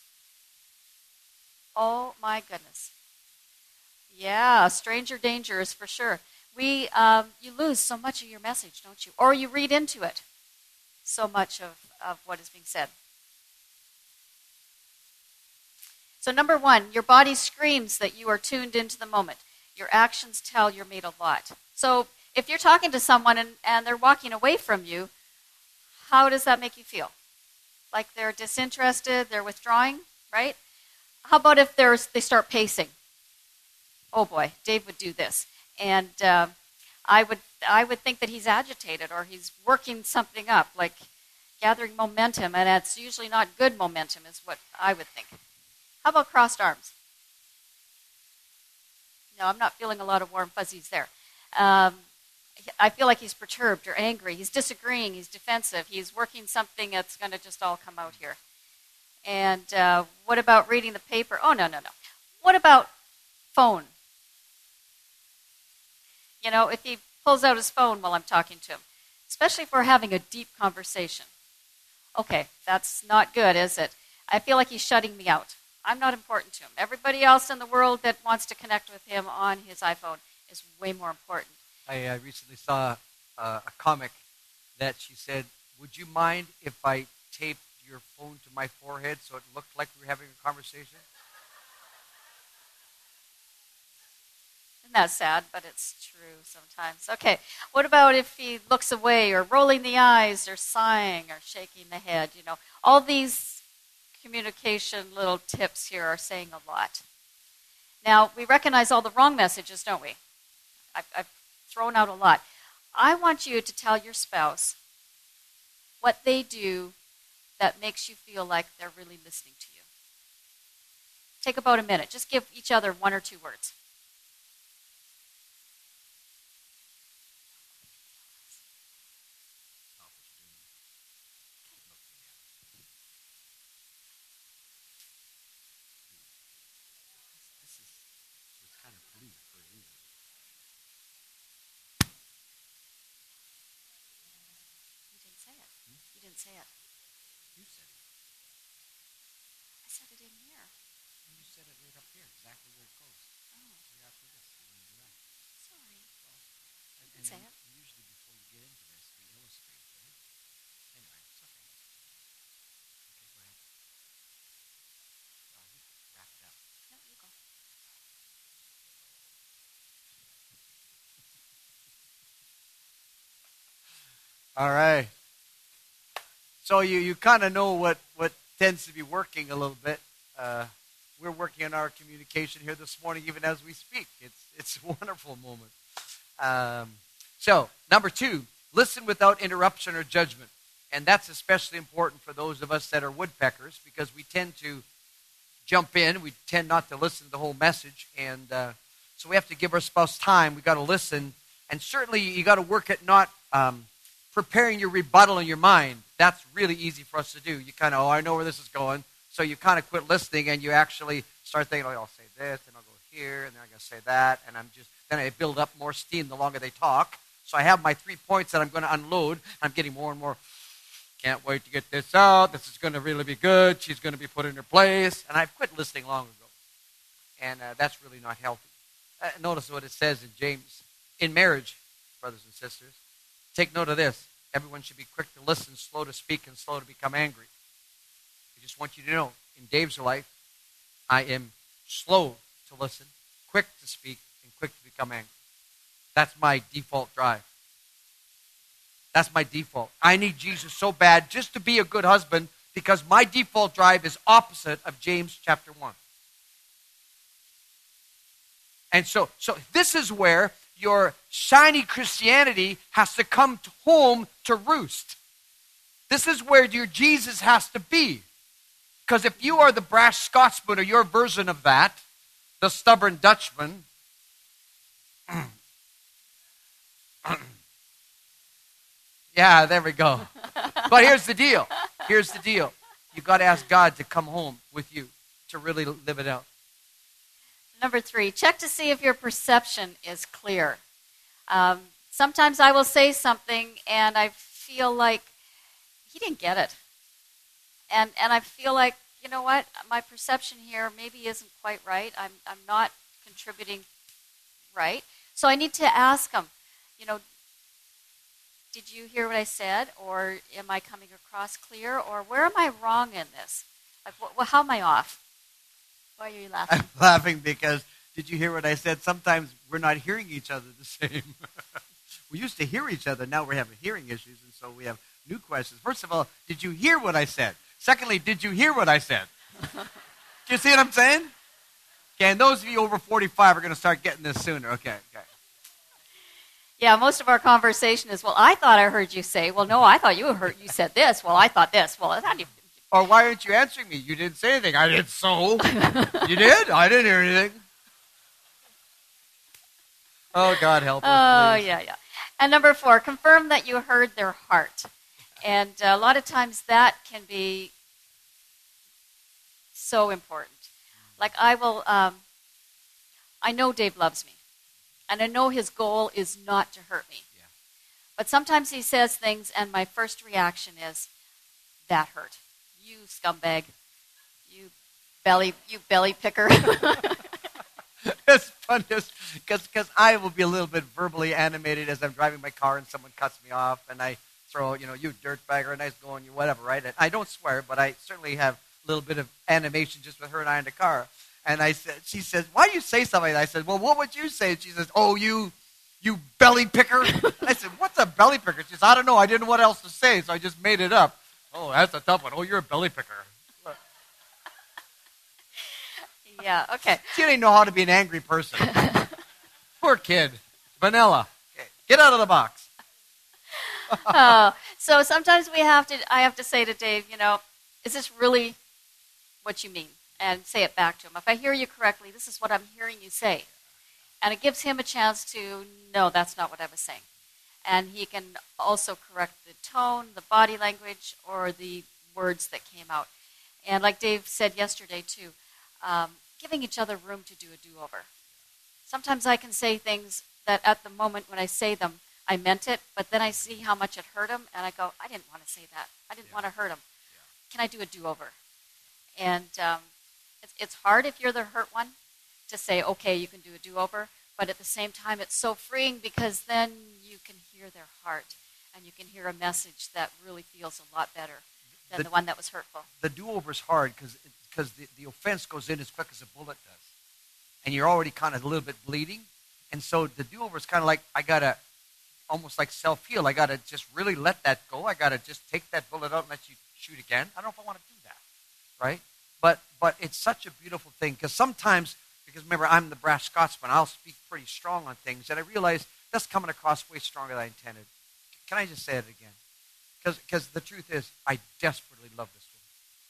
Oh my goodness. Yeah, stranger dangers for sure. You lose so much of your message, don't you? Or you read into it so much of what is being said. So number 1, your body screams that you are tuned into the moment. Your actions tell you're made a lot. So if you're talking to someone and they're walking away from you, how does that make you feel? Like they're disinterested, they're withdrawing, right? How about if they start pacing? Oh boy, Dave would do this. And I would think that he's agitated or he's working something up, like gathering momentum, and it's usually not good momentum is what I would think. How about crossed arms? No, I'm not feeling a lot of warm fuzzies there. I feel like he's perturbed or angry. He's disagreeing. He's defensive. He's working something that's going to just all come out here. And what about reading the paper? Oh, no. What about phone? You know, if he pulls out his phone while I'm talking to him, especially if we're having a deep conversation. Okay, that's not good, is it? I feel like he's shutting me out. I'm not important to him. Everybody else in the world that wants to connect with him on his iPhone is way more important. I recently saw a comic that she said, would you mind if I taped your phone to my forehead so it looked like we were having a conversation? Isn't that sad? But it's true sometimes. Okay, what about if he looks away or rolling the eyes or sighing or shaking the head? You know, all these communication little tips here are saying a lot. Now, we recognize all the wrong messages, don't we? I've thrown out a lot. I want you to tell your spouse what they do that makes you feel like they're really listening to you. Take about a minute. Just give each other 1 or 2 words. You didn't say it. You said it. I said it in here. You said it right up here, exactly where it goes. Oh. Right after this. You're going to do that. Sorry. Well, you can say it. Usually before you get into this, we illustrate, right? Anyway, it's okay. Okay, go ahead. You wrap it up. No, you go. All right. So you kind of know what tends to be working a little bit. We're working on our communication here this morning, even as we speak. It's a wonderful moment. So, number 2, listen without interruption or judgment. And that's especially important for those of us that are woodpeckers because we tend to jump in. We tend not to listen to the whole message. And so we have to give our spouse time. We've got to listen. And certainly you got to work at not preparing your rebuttal in your mind. That's really easy for us to do. You kind of, I know where this is going. So you kind of quit listening and you actually start thinking, I'll say this, and I'll go here, and then I'm going to say that. And then I build up more steam the longer they talk. So I have my 3 points that I'm going to unload. I'm getting more and more, can't wait to get this out. This is going to really be good. She's going to be put in her place. And I've quit listening long ago. And that's really not healthy. Notice what it says in James. In marriage, brothers and sisters, take note of this. Everyone should be quick to listen, slow to speak, and slow to become angry. I just want you to know, in Dave's life, I am slow to listen, quick to speak, and quick to become angry. That's my default drive. That's my default. I need Jesus so bad just to be a good husband because my default drive is opposite of James chapter 1. And so this is where your shiny Christianity has to come home to roost. This is where your Jesus has to be. Because if you are the brash Scotsman or your version of that, the stubborn Dutchman, yeah, there we go. But here's the deal. You got to ask God to come home with you to really live it out. Number 3, check to see if your perception is clear. Sometimes I will say something and I feel like he didn't get it. And I feel like, you know what, my perception here maybe isn't quite right. I'm not contributing right. So I need to ask him, did you hear what I said? Or am I coming across clear? Or where am I wrong in this? Like, how am I off? Why are you laughing? I'm laughing because, did you hear what I said? Sometimes we're not hearing each other the same. We used to hear each other. Now we're having hearing issues, and so we have new questions. First of all, did you hear what I said? Secondly, did you hear what I said? Do you see what I'm saying? Okay, and those of you over 45 are going to start getting this sooner. Okay. Yeah, most of our conversation is, well, I thought I heard you say. Well, no, I thought you said this. Well, I thought this. Well, how do you... Or why aren't you answering me? You didn't say anything. I did so. You did? I didn't hear anything. Oh, God help us, please. Yeah. And number 4, confirm that you heard their heart. And a lot of times that can be so important. Like I know Dave loves me. And I know his goal is not to hurt me. Yeah. But sometimes he says things and my first reaction is, that hurt. You scumbag. You belly picker. It's fun because I will be a little bit verbally animated as I'm driving my car and someone cuts me off and I throw, you dirtbag, or nice going, you whatever, right? And I don't swear, but I certainly have a little bit of animation just with her and I in the car. And she says, why do you say something? And I said, well, what would you say? And she says, oh, you belly picker. And I said, what's a belly picker? She says, I don't know. I didn't know what else to say, so I just made it up. Oh, that's a tough one. Oh, you're a belly picker. Yeah, okay. She didn't know how to be an angry person. Poor kid. Vanilla. Okay. Get out of the box. So sometimes I have to say to Dave, is this really what you mean? And say it back to him. If I hear you correctly, this is what I'm hearing you say. And it gives him a chance to, no, that's not what I was saying. And he can also correct the tone, the body language, or the words that came out. And like Dave said yesterday, too, giving each other room to do a do-over. Sometimes I can say things that at the moment when I say them, I meant it, but then I see how much it hurt him, and I go, I didn't want to say that. I didn't want to hurt him. Yeah. Can I do a do-over? And it's hard if you're the hurt one to say, okay, you can do a do-over, but at the same time, it's so freeing because then you can hear their heart, and you can hear a message that really feels a lot better than the one that was hurtful. The do-over's hard because the offense goes in as quick as a bullet does. And you're already kind of a little bit bleeding. And so the do-over is kind of like, I got to, almost like self-heal. I got to just really let that go. I got to just take that bullet out and let you shoot again. I don't know if I want to do that, right? But it's such a beautiful thing because sometimes, because remember, I'm the brash Scotsman, I'll speak pretty strong on things. And I realize that's coming across way stronger than I intended. Can I just say it again? Because the truth is, I desperately love this woman.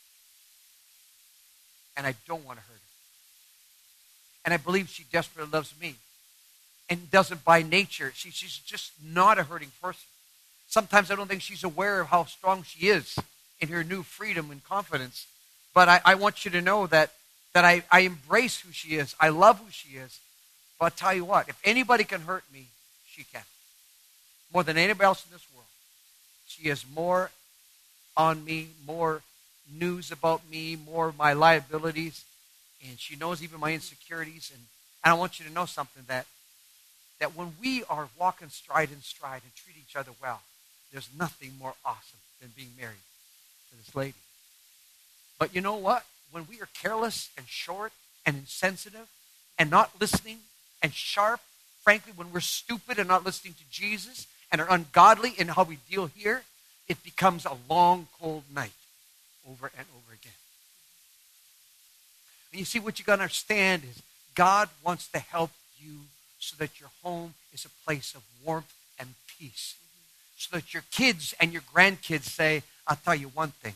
And I don't want to hurt her. And I believe she desperately loves me. And doesn't by nature. She's just not a hurting person. Sometimes I don't think she's aware of how strong she is in her new freedom and confidence. But I want you to know that I embrace who she is. I love who she is. But I'll tell you what, if anybody can hurt me, she can. More than anybody else in this world. She has more on me, more news about me, more of my liabilities. And she knows even my insecurities. And I want you to know something, that when we are walking stride in stride and treat each other well, there's nothing more awesome than being married to this lady. But you know what? When we are careless and short and insensitive and not listening and sharp, frankly, when we're stupid and not listening to Jesus and are ungodly in how we deal here, it becomes a long, cold night over and over again. And you see, what you got to understand is God wants to help you so that your home is a place of warmth and peace. So that your kids and your grandkids say, I'll tell you one thing.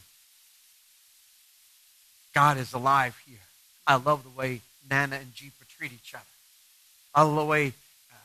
God is alive here. I love the way Nana and Jeepa treat each other. I love the way,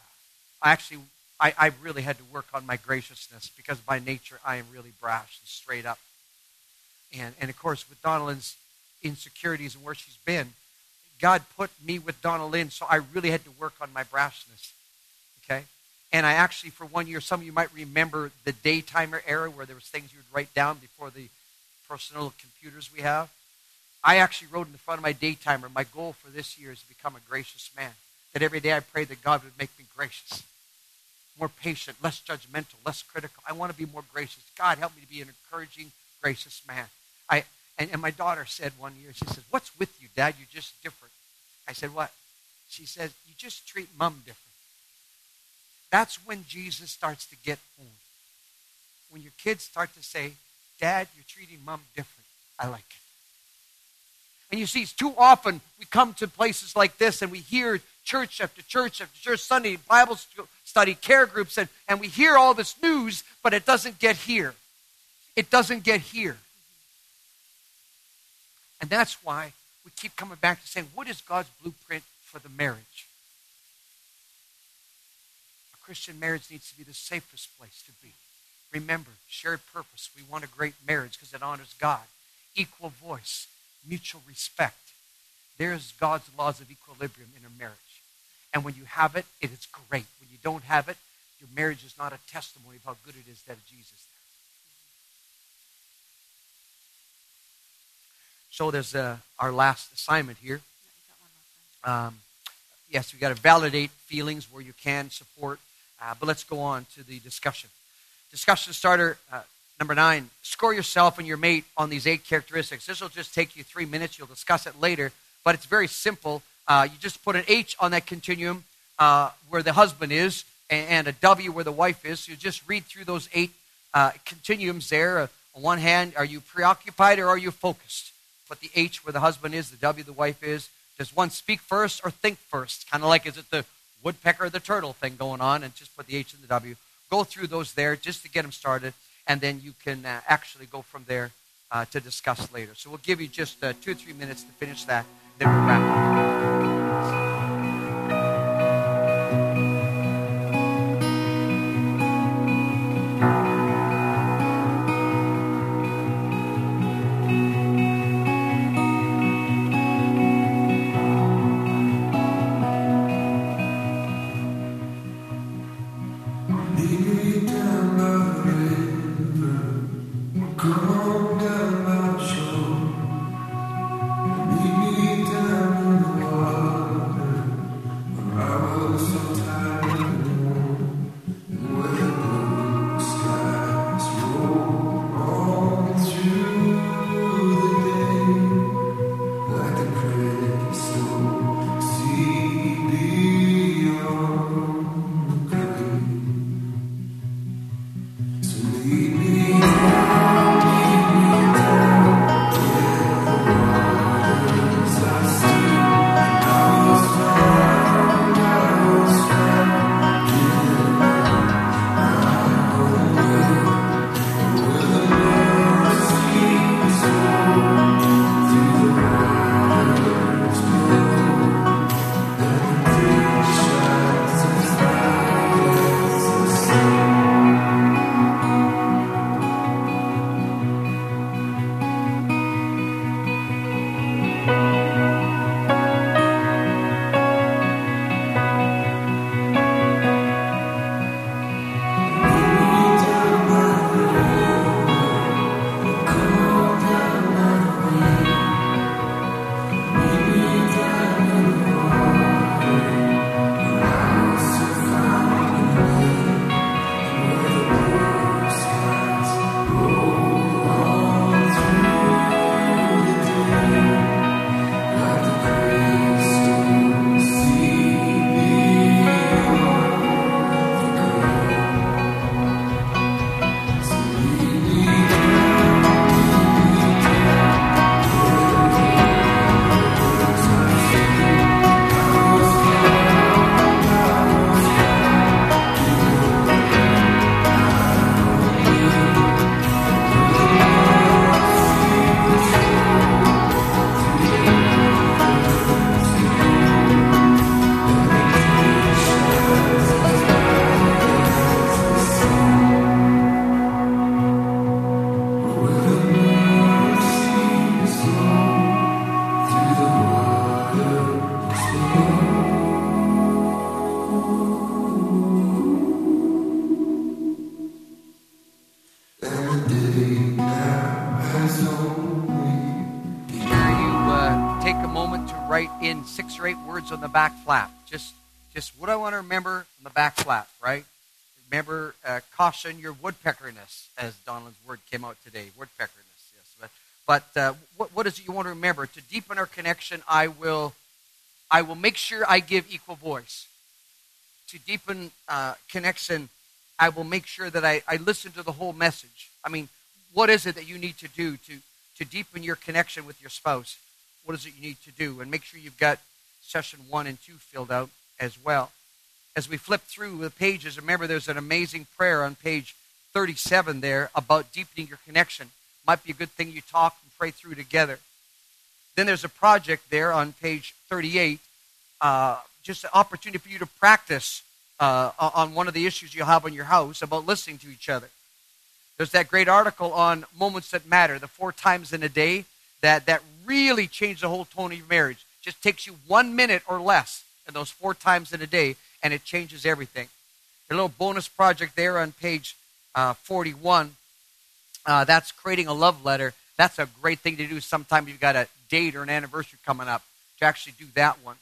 I really had to work on my graciousness because by nature I am really brash and straight up. And of course, with Donna Lynn's insecurities and where she's been, God put me with Donna Lynn, so I really had to work on my brashness. Okay? And I actually, for 1 year, some of you might remember the Daytimer era where there was things you would write down before the personal computers we have. I actually wrote in the front of my Daytimer, my goal for this year is to become a gracious man. That every day I pray that God would make me gracious, more patient, less judgmental, less critical. I want to be more gracious. God, help me to be an encouraging, gracious man. And my daughter said 1 year, she says, "What's with you, Dad? You're just different." I said, "What?" She says, "You just treat Mom different." That's when Jesus starts to get home. When your kids start to say, "Dad, you're treating Mom different. I like it." And you see, it's too often we come to places like this and we hear church after church after church, Sunday, Bible study, care groups, and we hear all this news, but it doesn't get here. It doesn't get here. And that's why we keep coming back to saying, what is God's blueprint for the marriage? A Christian marriage needs to be the safest place to be. Remember, shared purpose. We want a great marriage because it honors God. Equal voice, mutual respect. There's God's laws of equilibrium in a marriage. And when you have it, it is great. When you don't have it, your marriage is not a testimony of how good it is that Jesus is there. So there's our last assignment here. Yes, we've got to validate feelings where you can support. But let's go on to the discussion. Discussion starter number 9. Score yourself and your mate on these 8 characteristics. This will just take you 3 minutes. You'll discuss it later. But it's very simple. You just put an H on that continuum where the husband is and a W where the wife is. So you just read through those 8 continuums there. On one hand, are you preoccupied or are you focused? Put the H where the husband is, the W the wife is. Does one speak first or think first? Kind of like, is it the woodpecker or the turtle thing going on? And just put the H and the W. Go through those there just to get them started. And then you can actually go from there to discuss later. So we'll give you just 2 or 3 minutes to finish that. Then we'll wrap up. Lead me Sure, you take a moment to write in 6 or 8 words on the back flap. Just what I want to remember on the back flap, right? Remember, caution your woodpeckerness, as Donald's word came out today. Woodpeckerness, yes. But what is it you want to remember? To deepen our connection, I will make sure I give equal voice. To deepen connection, I will make sure that I listen to the whole message. I mean, what is it that you need to do to deepen your connection with your spouse? What is it you need to do? And make sure you've got session 1 and 2 filled out as well. As we flip through the pages, remember there's an amazing prayer on page 37 there about deepening your connection. Might be a good thing you talk and pray through together. Then there's a project there on page 38, just an opportunity for you to practice on one of the issues you have in your house about listening to each other. There's that great article on moments that matter, the 4 times in a day that really change the whole tone of your marriage. Just takes you 1 minute or less in those 4 times in a day, and it changes everything. A little bonus project there on page 41. That's creating a love letter. That's a great thing to do sometime you've got a date or an anniversary coming up, to actually do that one.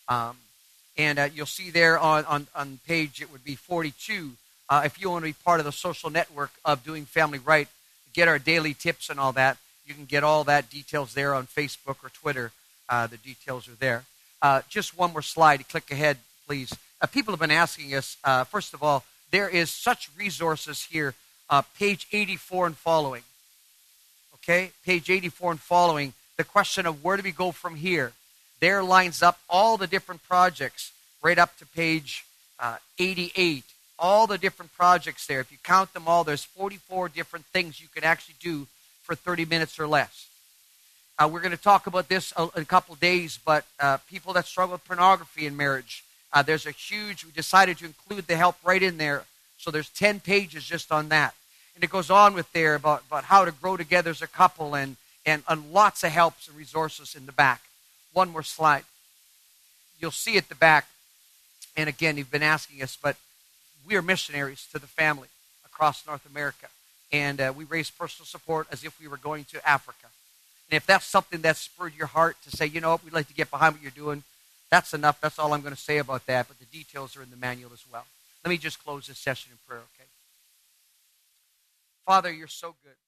And you'll see there on page, it would be 42, if you want to be part of the social network of Doing Family Right, get our daily tips and all that, you can get all that details there on Facebook or Twitter. The details are there. Just one more slide. Click ahead, please. People have been asking us, first of all, there is such resources here, page 84 and following. Okay, page 84 and following, the question of where do we go from here? There lines up all the different projects right up to page 88. All the different projects there. If you count them all, there's 44 different things you can actually do for 30 minutes or less. We're going to talk about this in a couple days, but people that struggle with pornography in marriage, we decided to include the help right in there. So there's 10 pages just on that. And it goes on with there about how to grow together as a couple and lots of helps and resources in the back. One more slide. You'll see at the back, and again, you've been asking us, but we are missionaries to the family across North America. And we raise personal support as if we were going to Africa. And if that's something that spurred your heart to say, you know what, we'd like to get behind what you're doing, that's enough. That's all I'm going to say about that. But the details are in the manual as well. Let me just close this session in prayer, okay? Father, you're so good.